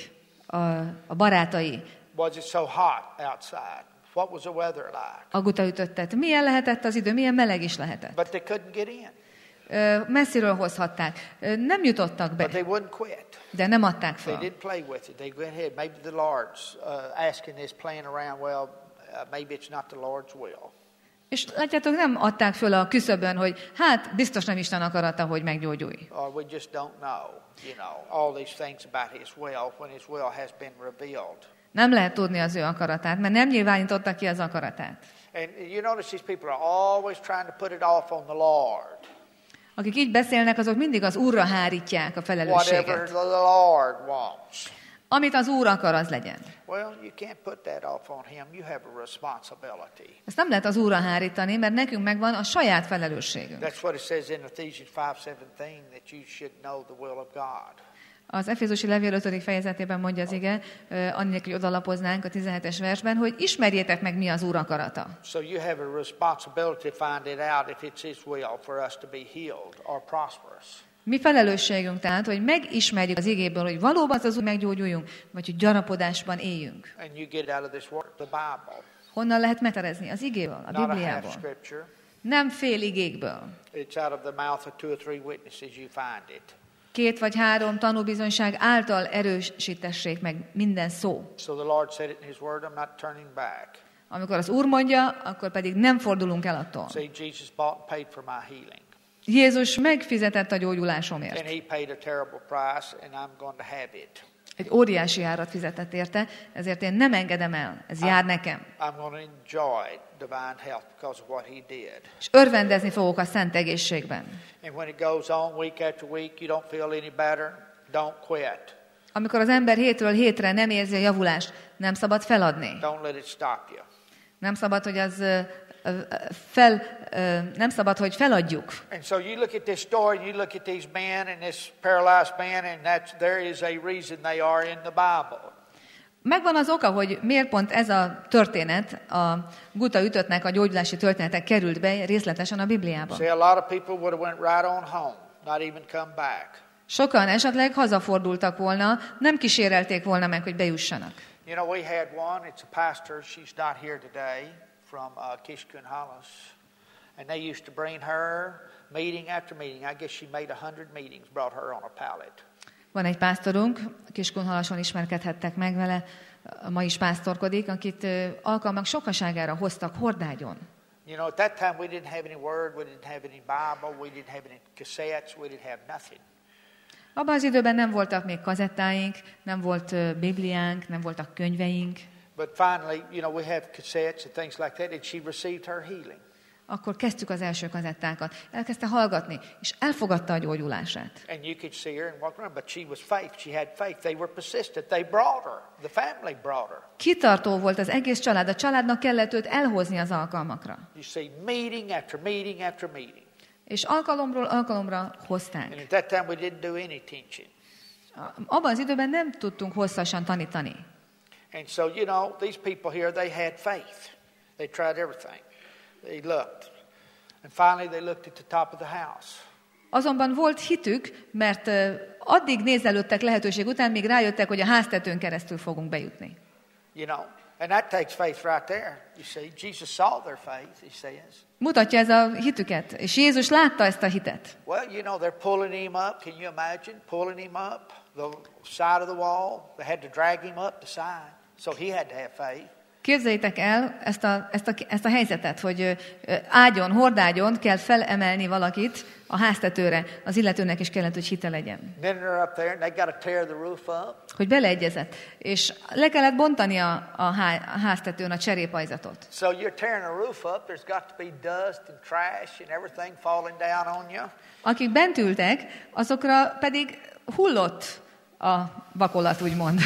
a, a barátai. Was it so hot outside? What was the weather like? A guta ütöttet. Milyen lehetett az idő, milyen meleg is lehetett. But they couldn't get in. Ö, messziről hozhatták. Ö, nem jutottak be, But they wouldn't quit. de nem adták They fel. didn't play with it. They went ahead. Maybe the Lord's uh, asking this, playing around. Well, uh, maybe it's not the Lord's will. És látjátok, nem adták föl a küszöbön, hogy hát biztos nem Isten akarata, hogy meggyógyulj. Or we just don't know, you know, all these things about His will when His will has been revealed. Nem lehet tudni az ő akaratát, mert nem nyilvánította ki az akaratát. And you notice these people are always trying to put it off on the Lord. Akik így beszélnek, azok mindig az Úrra hárítják a Whatever felelősséget. the Lord wants. Amit az Úr akar, az legyen. Well, you can't put that off on Him. You have a responsibility. Ezt nem lehet az Úrra hárítani, mert nekünk megvan a saját felelősségünk. That's what it says in Ephesians five seventeen, that you should know the will of God. Az Efézusi levél ötödik fejezetében mondja az ige, annélkül, hogy odalapoznánk a tizenhetes versben, hogy ismerjétek meg, mi az Úr akarata. So you have a responsibility to find it out if it's His will for us to be healed or prosperous. Mi felelősségünk tehát, hogy megismerjük az igéből, hogy valóban az az Úr meggyógyuljunk, vagy hogy gyarapodásban éljünk. And you get out of this word, the Bible. Honnan lehet meterezni? Az igéből, a Not a half Bibliából. scripture. Nem fél igékből. It's out of the mouth of two or three witnesses you find it. Két vagy három tanúbizonyság által erősítessék meg minden szó. So the Lord said it in His word, I'm not turning back. Amikor az Úr mondja, akkor pedig nem fordulunk el attól. See, Jesus bought and paid for my healing. Jézus megfizetett a gyógyulásomért. And He paid a terrible price, and I'm going to have it. Egy óriási árat fizetett érte, ezért én nem engedem el. Ez jár nekem. I'm going to enjoy divine health because of what He did. És örvendezni fogok a szent egészségben. And when it goes on week after week, you don't feel any better, don't quit. Amikor az ember hétről hétre nem érzi a javulást, nem szabad feladni. Don't let it stop you. Nem szabad, hogy az ö, ö, fel, ö, nem szabad, hogy feladjuk. And so you look at this story, and you look at these men and this paralyzed man, and that's there is a reason they are in the Bible. Megvan az oka, hogy miért pont ez a történet, a guta ütöttnek a gyógyulási történetek került be részletesen a Bibliába. See, a lot of people would have went right on home, not even come back. Sokan esetleg hazafordultak volna, nem kísérelték volna meg, hogy bejussanak. You know, we had one, it's a pastor, she's not here today, from uh, Kishkunhalas. And they used to bring her meeting after meeting. I guess she made a hundred meetings, brought her on a pallet. Van egy pásztorunk, Kiskunhalason ismerkedhettek meg vele, ma is pásztorkodik, akit ö, alkalmak sokaságára hoztak hordágyon. You know, at that time we didn't have any word, we didn't have any Bible, we didn't have any cassettes, we didn't have nothing. Abban az időben nem voltak még kazettáink, nem volt ö, Bibliánk, nem voltak könyveink. But finally, you know, we have cassettes and things like that, and she received her healing. Akkor kezdtük az első kazettákat. Elkezdte hallgatni, és elfogadta a gyógyulását. And you could see her and walk around, but she was faith. She had faith. They were persistent. They brought her. The family brought her. Kitartó volt az egész család, a családnak kellett őt elhozni az alkalmakra. You see, meeting after meeting after meeting. És alkalomról alkalomra hozták. And at that time we didn't do any teaching. Abban az időben nem tudtunk hosszasan tanítani. And so, you know, these people here, they had faith. They tried everything. They looked. And finally they looked at the top of the house. Azonban volt hitük, mert uh, addig nézelődtek lehetőség után, míg rájöttek, hogy a háztetőn keresztül fogunk bejutni. You know, and that takes faith right there. You see, Jesus saw their faith, he says. Mutatja ez a hitüket, és Jézus látta ezt a hitet. Well, you know, they're pulling him up. Can you imagine pulling him up the side of the wall? They had to drag him up the side. So he had to have faith. Képzeljétek el ezt a, ezt, a, ezt a helyzetet, hogy ágyon, hordágyon kell felemelni valakit a háztetőre. Az illetőnek is kellett, hogy hite legyen. Then they're up there and they got to tear the roof up. Hogy beleegyezett. És le kellett bontani a, a, há, a háztetőn a cserépajzatot. So you're tearing the roof up. There's got to be dust and trash and everything falling down on you. Akik bent ültek, azokra pedig hullott a vakolat, úgymond.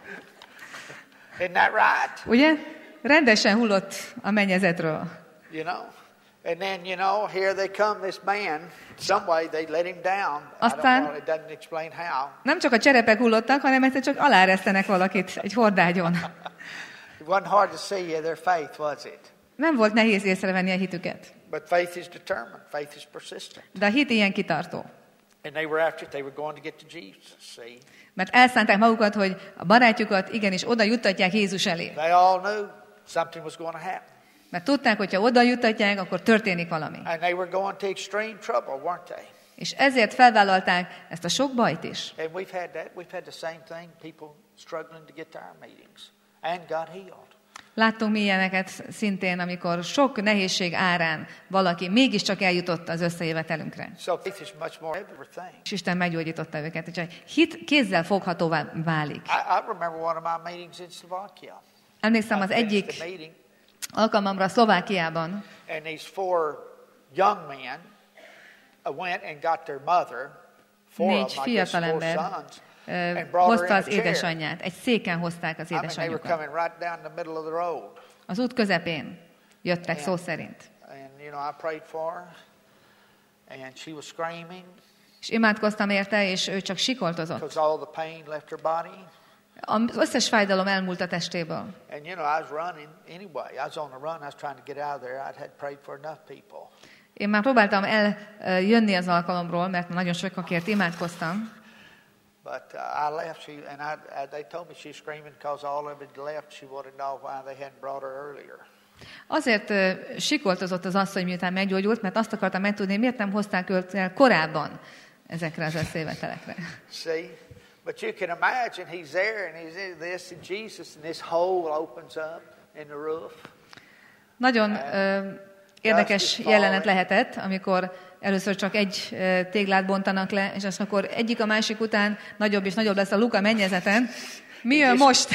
Isn't that right? Ugye? Rendesen hullott a mennyezetről. You know? And then, you know, here they come, this man. Some way they let him down. Aztán I don't know, it doesn't explain how. nem csak a cserepek hullottak, hanem egyszer csak aláresztenek valakit egy hordágyon. It wasn't hard to see their faith, was it? Nem volt nehéz észrevenni a hitüket. But faith is determined. Faith is persistent. De a hit ilyen kitartó. And they were after it. They were going to get to Jesus, see? Mert elszánták magukat, hogy a barátjukat igenis oda juttatják Jézus elé. They all knew something was going to happen. Mert tudták, hogyha oda juttatják, akkor történik valami. And they were going to extreme trouble, weren't they? És ezért felvállalták ezt a sok bajt is. And we've had that. We've had the same thing. People struggling to get to our meetings. And got healed. Láttunk mi ilyeneket szintén, amikor sok nehézség árán valaki mégiscsak eljutott az összejövetelünkre. So faith is much more everything. És Isten meggyógyította őket. Úgyhogy hit kézzel foghatóvá válik. I, I remember one of my meetings in Slovakia. Emlékszem az egyik alkalmamra Szlovákiában. And these four young men went and got their mother, four Négy of them, I guess, four fiatalember sons, and brought her hozta in az a chair. édesanyját. Egy széken hozták az I mean, they were édesanyjukat. coming right down the middle of the road. Az út közepén jöttek szó szerint. And, you know, I prayed for her, and she was screaming. És imádkoztam érte, és ő csak sikoltozott. Because all the pain left her body. Az összes fájdalom elmúlt a testéből. And, you know, I was running anyway. I was on the run. I was trying to get out of there. I had prayed for enough people. Én már próbáltam eljönni az alkalomról, mert nagyon sokakért imádkoztam. But uh, I left, she, and I, I, they told me she was screaming because all of it left. She wanted to know why they hadn't brought her earlier. Azért uh, sikoltozott az asszony, miután meggyógyult, mert azt akartam megtudni, miért nem hozták őt el korábban ezekre az összejövetelekre. See? But you can imagine he's there and he's in this and Jesus and this hole opens up in the roof. Nagyon uh, érdekes jelenet lehetett, amikor először csak egy uh, téglát bontanak le, és azt akkor egyik a másik után nagyobb és nagyobb lesz a luka mennyezeten. Mi jön most?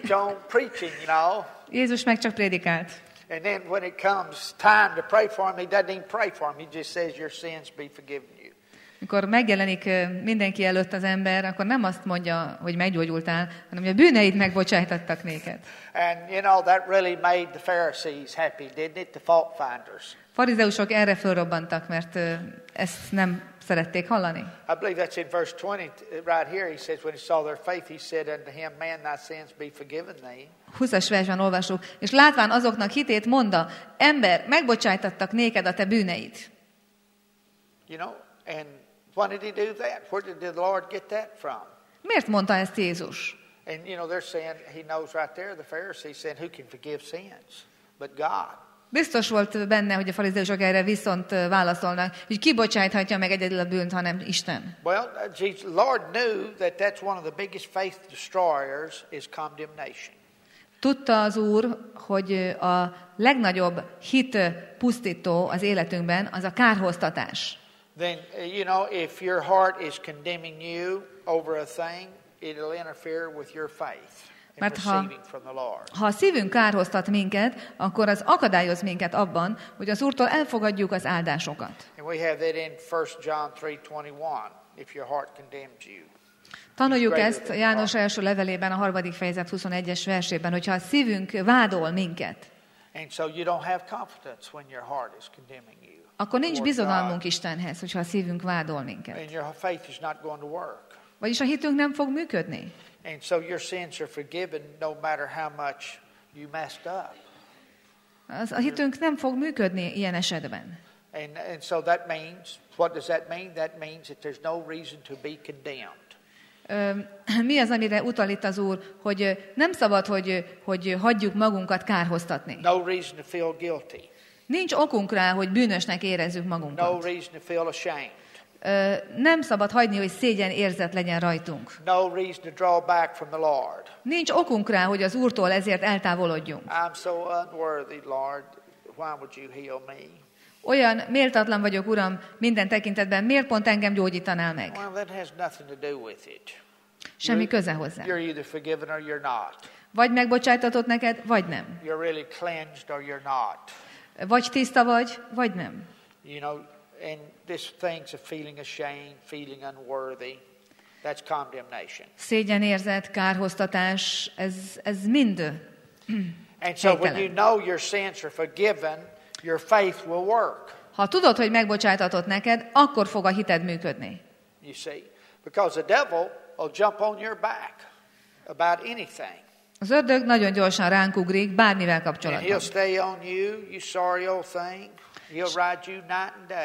Jézus meg csak prédikált. And then when it comes time to pray for him, he doesn't even pray for him. He just says your sins be forgiven you. Mikor megjelenik mindenki előtt az ember, akkor nem azt mondja, hogy meggyógyultál, hanem hogy a bűneid megbocsájtattak néked. And you know that really made the Pharisees happy, didn't it? The fault finders. Farizeusok erre fölrobbantak, mert ezt nem szerették hallani. I believe that's in verse twenty right here. He says when he saw their faith, he said unto him, man, thy sins be forgiven thee. húszas versben olvasjuk, és látván azoknak hitét mondta, ember, megbocsájtattak néked a te bűneid. You know, and why did he do that? Where did the Lord get that from? Miért mondta ezt Jézus? And you know, they're saying, he knows right there, the Pharisees saying, who can forgive sins but God? Biztos volt benne, hogy a farizeusok erre viszont válaszolnak, hogy ki bocsájthatja meg egyedül a bűnt, hanem Isten. Well, Jesus, Lord knew that that's one of the biggest faith destroyers is condemnation. Tudta az Úr, hogy a legnagyobb hit pusztító az életünkben az a kárhoztatás. Then, you know, if your heart is condemning you over a thing, it'll interfere with your faith. Mert ha, ha a szívünk kárhoztat minket, akkor az akadályoz minket abban, hogy az Úrtól elfogadjuk az áldásokat. Tanuljuk ezt János első levelében, a harmadik fejezet huszonegyes versében, hogyha a szívünk vádol minket, akkor nincs bizodalmunk Istenhez, hogyha a szívünk vádol minket. Vagyis a hitünk nem fog működni. And so your sins are forgiven no matter how much you messed up. Az, a hitünk nem fog működni ilyen esetben. And, and so that means, what does that mean? That means that there's no reason to be condemned. Mi az, amire utal itt az Úr, hogy nem szabad, hogy, hogy hagyjuk magunkat kárhoztatni. No reason to feel guilty. Nincs okunk rá, hogy bűnösnek érezzük magunkat. No reason to feel ashamed. Nem szabad hagyni, hogy szégyen érzet legyen rajtunk. No reason to draw back from the Lord. Nincs okunk rá, hogy az Úrtól ezért eltávolodjunk. I'm so unworthy, Lord. Why would you heal me? Olyan méltatlan vagyok, Uram, minden tekintetben, miért pont engem gyógyítanál meg? Well, that has nothing to do with it. Semmi köze hozzá. You're either forgiven or you're not. Vagy megbocsájtatott neked, vagy nem. You're really cleansed or you're not. Vagy tiszta vagy, vagy nem. You know, and this things of feeling ashamed, feeling unworthy, that's condemnation. Szégyenérzet, kárhoztatás, ez, ez mind. And so when you know your sins are forgiven, your faith will work. Ha tudod, hogy megbocsájtatott neked, akkor fog a hited működni. You see, because the devil will jump on your back about anything. Az ördög nagyon gyorsan ránk ugrik bármivel And kapcsolatban. he'll stay on you, you sorry old thing. He'll ride you night and day.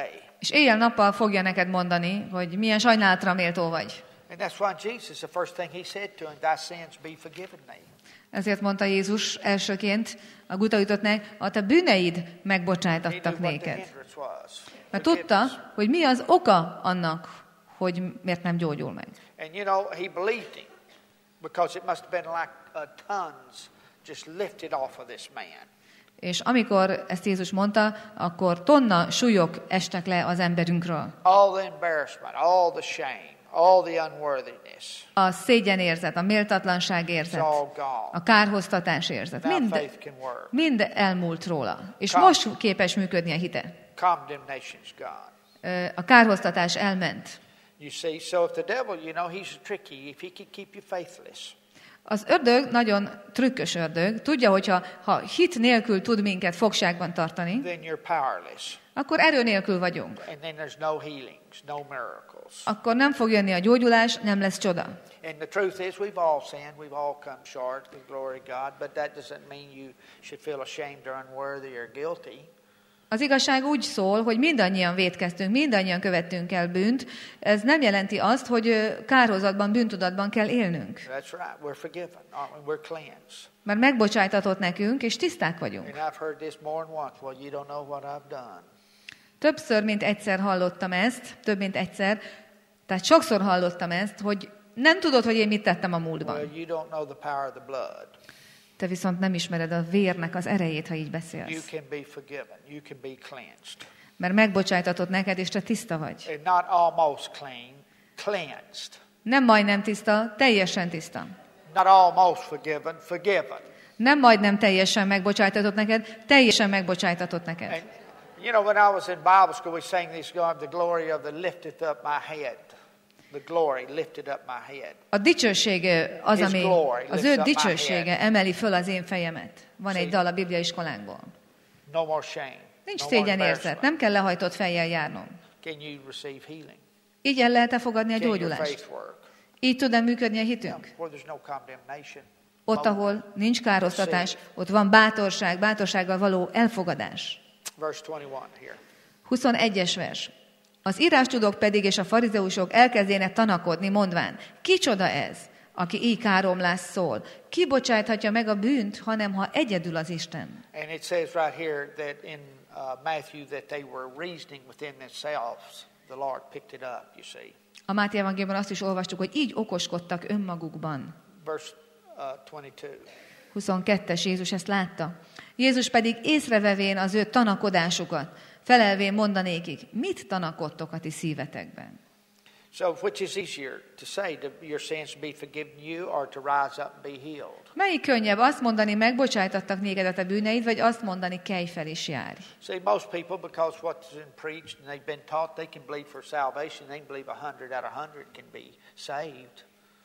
És éjjel-nappal fogja neked mondani, hogy milyen sajnálatra méltó vagy. And that's why Jesus, the first thing he said to him, thy sins be forgiven thee. Ezért mondta Jézus elsőként a gutaütöttnek, a te bűneid megbocsájtattak néked. Mert tudta, hogy mi az oka annak, hogy miért nem gyógyul meg. And you know, he believed him because it must have been like uh, tons just lifted off of this man. És amikor ezt Jézus mondta, akkor tonna súlyok estek le az emberünkről. All the embarrassment, all the shame, all the unworthiness. A szégyenérzet, a méltatlanság érzet, a kárhoztatás érzet, mind, mind elmúlt róla. És most képes működni a hite. Condemnation's gone. A kárhoztatás elment. You see, so if the devil, you know, he's tricky. If he can keep you faithless. Az ördög nagyon trükkös ördög. Tudja, hogyha ha hit nélkül tud minket fogságban tartani, then you're powerless. Akkor erő nélkül vagyunk. And then there's no healings, no miracles. Akkor nem fog jönni a gyógyulás, nem lesz csoda. And the truth is, we've all sinned, we've all come short, with glory to God, but that doesn't mean you should feel ashamed or unworthy or guilty. Az igazság úgy szól, hogy mindannyian vétkeztünk, mindannyian követtünk el bűnt. Ez nem jelenti azt, hogy kárhozatban, bűntudatban kell élnünk. That's right. We're forgiven, aren't we? We're cleansed. Mert megbocsájtatott nekünk, és tiszták vagyunk. And I've heard this more than once. Well, you don't know what I've done. Többször, mint egyszer hallottam ezt, több mint egyszer, tehát sokszor hallottam ezt, hogy nem tudod, hogy én mit tettem a múltban. Well, you don't know the power of the blood. Te viszont nem ismered a vérnek az erejét, ha így beszélsz. You can be forgiven. You can be cleansed. Mert megbocsájtatott neked, és te tiszta vagy. And not almost clean, cleansed. Nem majdnem tiszta, teljesen tiszta. Not almost forgiven, forgiven. Nem majdnem teljesen megbocsájtatott neked, teljesen megbocsájtatott neked. And, you know, when I was in Bible school, we sang this, God, the glory of the lifted up my head. The glory lifted up my head. A dicsőség az, ami az ő dicsősége emeli föl az én fejemet. Van egy dal a Biblia iskolánkból. No more shame. Nincs szégyenérzet, nem kell lehajtott fejjel járnom. Can you receive healing? Így el lehet-e fogadni a Can your gyógyulást? faith work? Így tud-e működni a hitünk? Where there's no condemnation. Ott, ahol nincs kárhoztatás, ott van bátorság, bátorsággal való elfogadás. Verse twenty-one here. huszonegyes vers. Az írástudók pedig és a farizeusok elkezdének tanakodni, mondván, kicsoda ez, aki így káromlás szól? Ki bocsájthatja meg a bűnt, hanem ha egyedül az Isten? And it says right here that in uh, Matthew that they were reasoning within themselves. The Lord picked it up, you see. A Máté evangéliumban azt is olvastuk, hogy így okoskodtak önmagukban. Verse uh, twenty-two. huszonkettes Jézus ezt látta. Jézus pedig észrevevén az ő tanakodásukat, felelvén mondanékik, mit tanakodtok a ti szívetekben? So which is easier to say, to your sins be forgiven you or to rise up and be healed? Melyik könnyebb azt mondani, megbocsájtattak néked a te bűneid, vagy azt mondani, kelj fel és járj? See, most people, because what's been preached and they've been taught, they can believe for salvation. They can believe a hundred out of a hundred can be saved.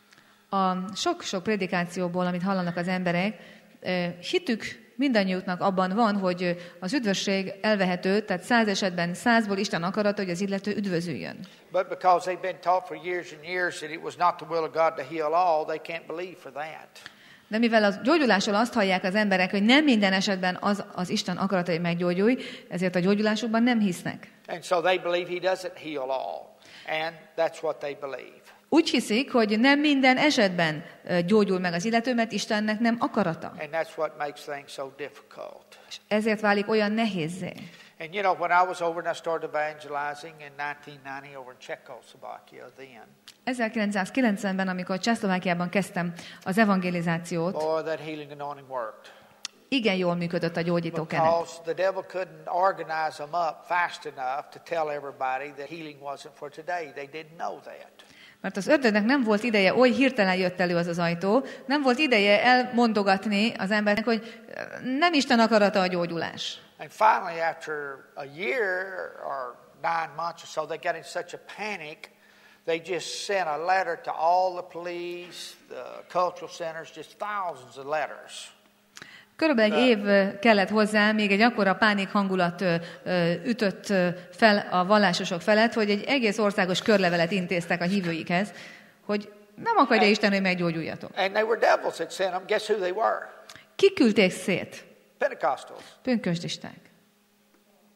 A sok-sok prédikációból, amit hallanak az emberek, hitük mindannyiuknak abban van, hogy az üdvösség elvehető, tehát száz esetben százból Isten akarata, hogy az illető üdvözüljön. But because they've been taught for years and years that it was not the will of God to heal all, they can't believe for that. De mivel a gyógyulásról azt hallják az emberek, hogy nem minden esetben az az Isten akarata, hogy meggyógyulj, ezért a gyógyulásukban nem hisznek. And so they believe he doesn't heal all. And that's what they believe. Úgy hiszik, hogy nem minden esetben gyógyul meg az illető, mert Istennek nem akarata. And that's what makes things so difficult. És ezért válik olyan nehézzé. And you know, when I was over and I started evangelizing in nineteen ninety over in Czechoslovakia then. ezerkilencszázkilencvenben, amikor Csehszlovákiában kezdtem az evangelizációt, Boy, that healing anointing worked. igen jól működött a gyógyító kenet. Because the devil couldn't organize them up fast enough to tell everybody that healing wasn't for today. They didn't know that. Mert az ördögnek nem volt ideje, oly hirtelen jött elő az az ajtó, nem volt ideje elmondogatni az embernek, hogy nem Isten akarata a gyógyulás. And finally, after a year or nine months or so, they got in such a panic, they just sent a letter to all the police, the cultural centers, just thousands of letters. Körülbelül egy év kellett hozzá, még egy akkora pánik hangulat ütött fel a vallásosok felett, hogy egy egész országos körlevelet intéztek a hívőikhez, hogy nem akarja Isten, hogy meggyógyuljatok. And they were devils that sent them. Guess who they were? Ki küldték szét? Pentecostals. Pünkösdisták.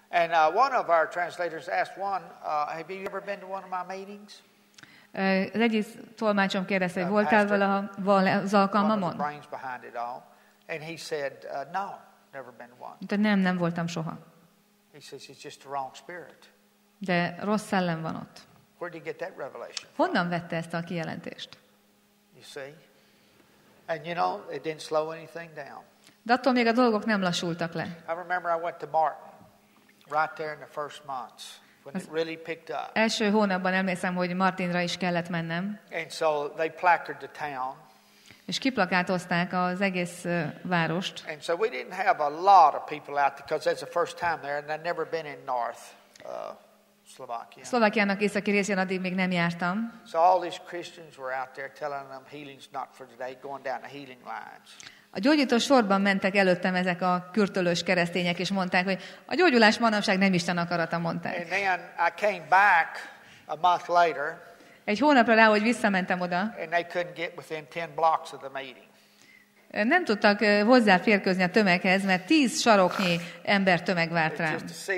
And uh, one of our translators asked one, uh, have you ever been to one of my meetings? Az egyik tolmácsom kérdezte, hogy voltál valaha az alkalmamon? Brains behind it all. And he said, uh, no, never been to one. De nem, nem voltam soha. He says it's just the wrong spirit. De rossz szellem van ott. Where did he get that revelation? Honnan vette ezt a kijelentést? You see? And you know, it didn't slow anything down. De attól még a dolgok nem lassultak le. I remember I went to Martin right there in the first months when it really picked up. Első hónapban emlékszem, hogy Martinra is kellett mennem. And so they placarded the town. És kiplakátozták az egész uh, várost. And so we didn't have a lot of people out there because that's the first time there and I'd never been in North uh, Slovakia. Szlovákiának északi részén addig még nem jártam. So all these Christians were out there telling them healing's not for today, going down the healing lines. A gyógyító sorban mentek előttem ezek a kürtölős keresztények, és mondták, hogy a gyógyulás manapság nem Isten akarata, mondták. And then I came back a month later. Egy hónapra rá, hogy visszamentem oda. And they couldn't get within ten blocks of the meeting. Nem tudtak hozzáférkőzni a tömeghez, mert tíz saroknyi ember tömeg várt rám.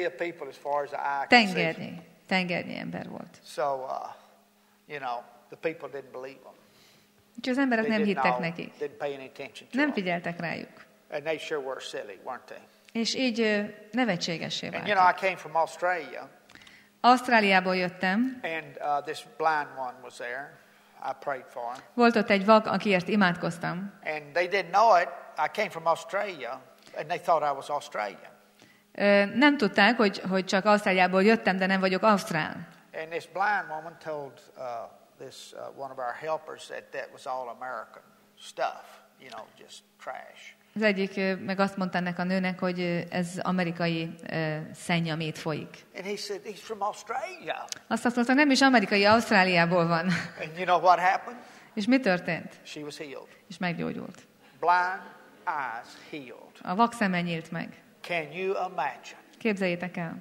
Tengernyi, tengernyi ember volt. So, uh, you know, the people didn't believe them. Úgyhogy az emberek nem hittek nekik. Nem figyeltek rájuk. And they sure were silly, weren't they? És így nevetségessé váltak. And you know, I came from Australia. Ausztráliából jöttem. And uh, this blind one was there. I prayed for him. Volt ott egy vak, akiért imádkoztam. And they didn't know it. I came from Australia, and they thought I was Australian. Nem tudták, hogy, hogy csak Ausztráliából jöttem, de nem vagyok ausztrál. And this blind woman told uh, this uh, one of our helpers that that was all American stuff, you know, just trash. Az egyik meg azt mondta ennek a nőnek, hogy ez amerikai uh, szenny, ami itt folyik. And he said, he's from Australia. Azt azt mondta, nem is amerikai, Ausztráliából van. And you know what happened? És mi történt? She was healed. És meggyógyult. Blind eyes healed. A vak szeme nyílt meg. Can you imagine? Képzeljétek el.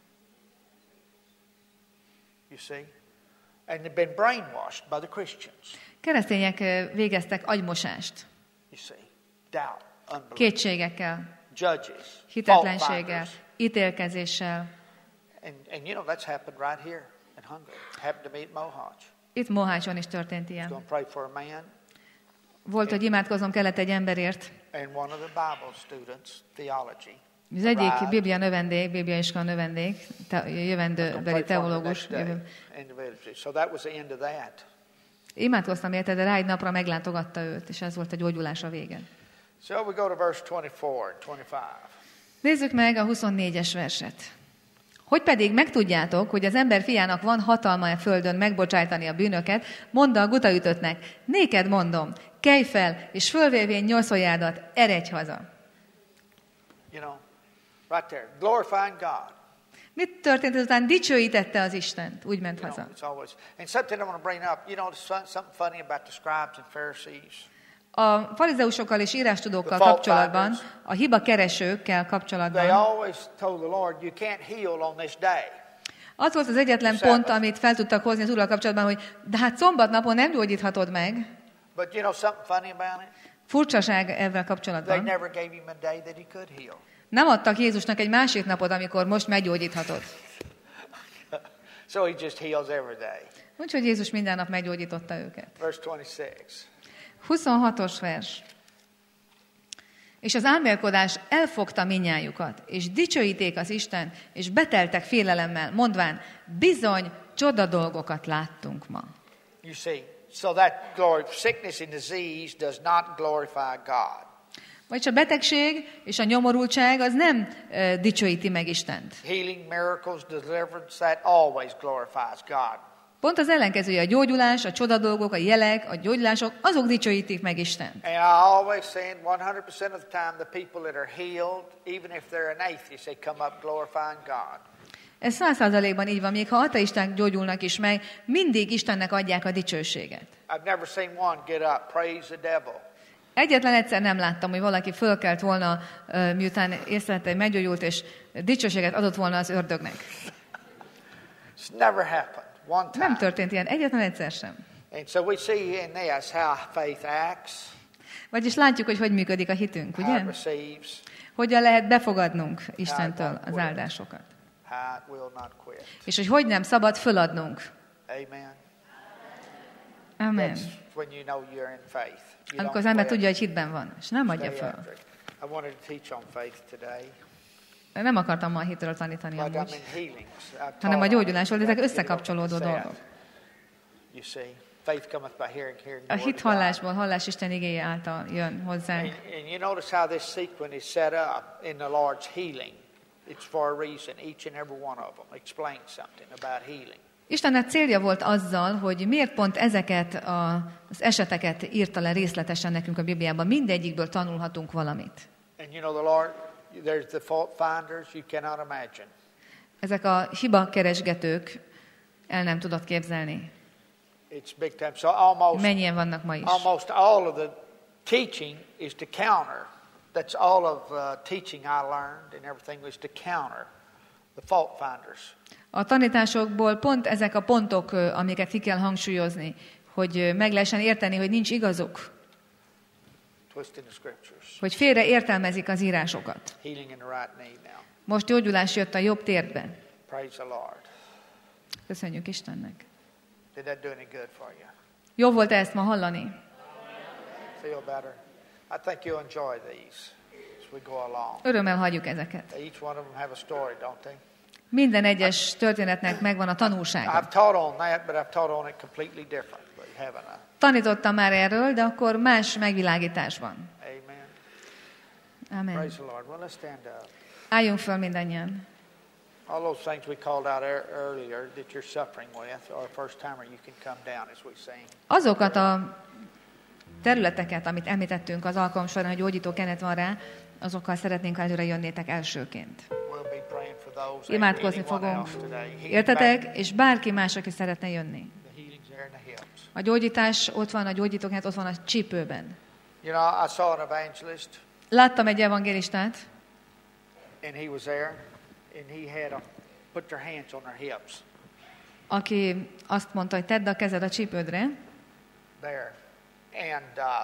You see? And they've been brainwashed by the Christians. Keresztények végeztek agymosást. You see? Doubt. Kétségekkel, judges, hitetlenséggel, ítélkezéssel. And, and you know that's happened right here in Hungary. Happened to me at Mohács. Itt Mohácson is történt ilyen. Going to pray for a man. Volt, hogy imádkoznom kellett egy emberért. And one of the Bible students, theology. Az egyik Biblia növendék, Biblia iskola növendék, te, jövendőbeli teológus. So that was the end of that. Imádkoztam érte, de rá egy napra meglátogatta őt, és ez volt a gyógyulása vége. So we go to verse twenty-four, twenty-five. Nézzük meg a huszonnégyes verset. Hogy pedig megtudjátok, hogy az ember fiának van hatalma a földön megbocsájtani a bűnöket, mondta a gutaütöttnek, néked mondom, kelj fel, és fölvévén nyolcszorjádat, eredj haza. You know, right there, glorifying God. Mit történt ezután? Dicsőítette az Istent, úgy ment haza. You know, it's always, and something I want to bring up, you know, something funny about the scribes and Pharisees. A farizeusokkal és írástudókkal kapcsolatban, a hiba keresőkkel kapcsolatban, az volt az egyetlen pont, amit fel tudtak hozni az Úrral kapcsolatban, hogy de hát szombatnapon nem gyógyíthatod meg. Furcsaság ezzel kapcsolatban. Nem adtak Jézusnak egy másik napot, amikor most meggyógyíthatod. Úgyhogy Jézus minden nap meggyógyította őket. huszonhatos vers. És az álmélkodás elfogta minnyájukat, és dicsőíték az Isten, és beteltek félelemmel, mondván, bizony csoda dolgokat láttunk ma. You see, so that glory, sickness and disease does not glorify God. Vagyis a betegség és a nyomorultság az nem uh, dicsőíti meg Istent. Healing, miracles, deliverance, that always glorifies God. Pont az ellenkezője, a gyógyulás, a csodadolgok, a jelek, a gyógyulások, azok dicsőítik meg Istent. And I always say one hundred percent of the time the people that are healed, even if they're an atheist, they come up glorifying God. Ez száz százalékban így van, még ha ateisták gyógyulnak is meg, mindig Istennek adják a dicsőséget. I've never seen one get up, praise the devil. Egyetlen egyszer nem láttam, hogy valaki fölkelt volna, miután észrevette, hogy meggyógyult, és dicsőséget adott volna az ördögnek. It's never happened. One time. Nem történt ilyen, egyetlen egyszer sem. And so we see in this how faith acts. Vagyis látjuk, hogy hogy működik a hitünk, ugye? Receives, hogyan lehet befogadnunk Istentől az áldásokat. How it will not quit. És hogy hogy nem szabad föladnunk. Amen. Amen. That's when you know you're in faith. You Amikor az don't ember quit. tudja, hogy hitben van, és nem adja Stay föl. after it. I wanted to teach on faith today. Nem akartam ma a hitről tanítani But I'm amúgy, in healings. I've hanem a taught on gyógyulásról, de it. ezek Get it összekapcsolódó set. dolgok. You see, faith cometh by hearing, hearing the A word hit of God. hallásból, hallás Isten igéje által jön hozzánk. And, and you notice how this sequence is set up in the Lord's healing. It's for a reason. Each and every one of them explains something about healing. Istennek célja volt azzal, hogy miért pont ezeket a, az eseteket írta le részletesen nekünk a Bibliában. Mindegyikből tanulhatunk valamit. And you know the Lord, there's the fault finders you cannot imagine. Ezek a hibakeresgetők, el nem tudod képzelni. It's big time. So almost, Mennyien vannak ma is. almost all of the teaching is to counter. That's all of uh, teaching I learned and everything was to counter the fault finders. A tanításokból pont ezek a pontok, amiket ki kell hangsúlyozni, hogy meg lehessen érteni, hogy nincs igazuk, Twisting the scriptures. hogy félre értelmezik az írásokat. Healing in the right knee now. Most gyógyulás jött a jobb térdben. Praise the Lord. Köszönjük Istennek. Did that do any good for you? Jó volt ezt ma hallani? Feel better? I think you'll enjoy these as we go along. Örömmel hagyjuk ezeket. Each one of them have a story, don't they? Minden egyes történetnek megvan a tanulsága. I've taught on that, but I've taught on it completely differently, haven't I? Tanítottam már erről, de akkor más megvilágításban. Amen. Amen. Praise the Lord. Well, let's stand up. Álljunk föl mindannyian. All those things we called out er- earlier that you're suffering with, or first timer, you can come down as we sing. Azokat a területeket, amit említettünk az alkalom során, hogy gyógyító kenet van rá, azokkal szeretnénk, ha előre jönnétek elsőként. We'll be praying for those and Imádkozni anyone fogunk. else today. Healing Értetek? back- És bárki más, aki szeretne jönni. The healing's there in the hips. A gyógyítás ott van, a gyógyító kenet ott van a csípőben. You know, I saw an evangelist, Láttam egy evangélistát, and he was there, and he had a, put their hands on their hips. aki azt mondta, hogy tedd a kezed a csípődre, There. And uh,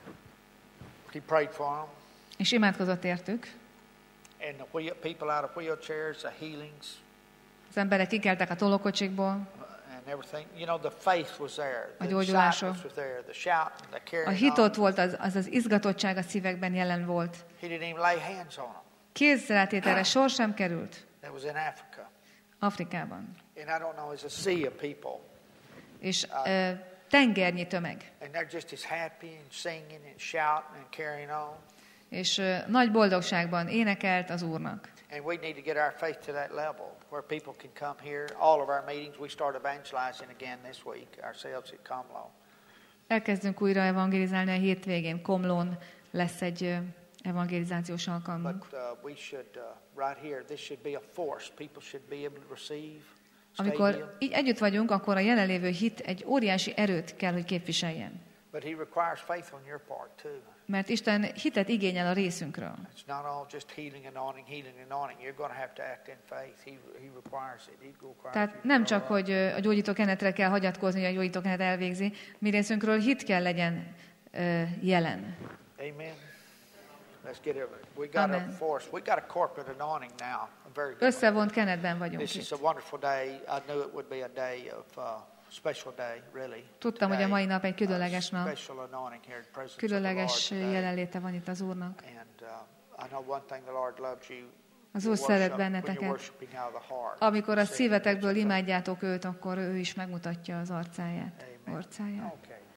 he prayed for them. és imádkozott értük. And the wheel, people out of wheelchairs, the healings, Az emberek kikeltek a tolókocsikból, and everything. You know, the faith was there. A The gyógyulások. excitement was there. The shouting, the a carrying hit on. ott volt, az, az az izgatottság a szívekben jelen volt. He didn't even lay hands on them. Kézrátételre sor sem került That was in Africa. Afrikában. And I don't know, it's a sea of people. És uh, tengernyi tömeg. And they're just as happy and singing and shouting and carrying on. És uh, nagy boldogságban énekelt az Úrnak. And we need to get our faith to that level where people can come here. All of our meetings, we start evangelizing again this week, ourselves at Comlo. Elkezdünk újra evangelizálni a hétvégén. Komlón lesz egy uh, evangelizációs alkalmunk. But uh, we should, uh, right here, this should be a force. People should be able to receive, stay Amikor healed. így együtt vagyunk, akkor a jelenlévő hit egy óriási erőt kell, hogy képviseljen. But he requires faith on your part too. Mert Isten hitet igényel a részünkről. It's not all just healing and anointing, healing and anointing. You're going to have to act in faith. He, he requires it. He requires you Tehát to nem grow csak, up. hogy ö, a gyógyító kenetre kell hagyatkozni, hogy a gyógyító kenet elvégzi, mi részünkről hit kell legyen ö, jelen. Amen. Let's get it. We got Amen. a force. We got a corporate anointing now. A very good one. Összevont kenetben vagyunk This is itt. a wonderful day. I knew it would be a day of uh, special day, really. Tudtam, hogy a mai nap egy Today, különleges a nap. special anointing here in the presence Különleges of the Lord today. jelenléte van itt az Úrnak. And uh, I know one thing: the Lord loves you. Az You Úr szeret worship when benneteket. you're worshiping out of the heart. Amikor a See, szívetekből it's a- imádjátok őt, akkor ő is megmutatja az arcáját, Amen. orcáját. Okay.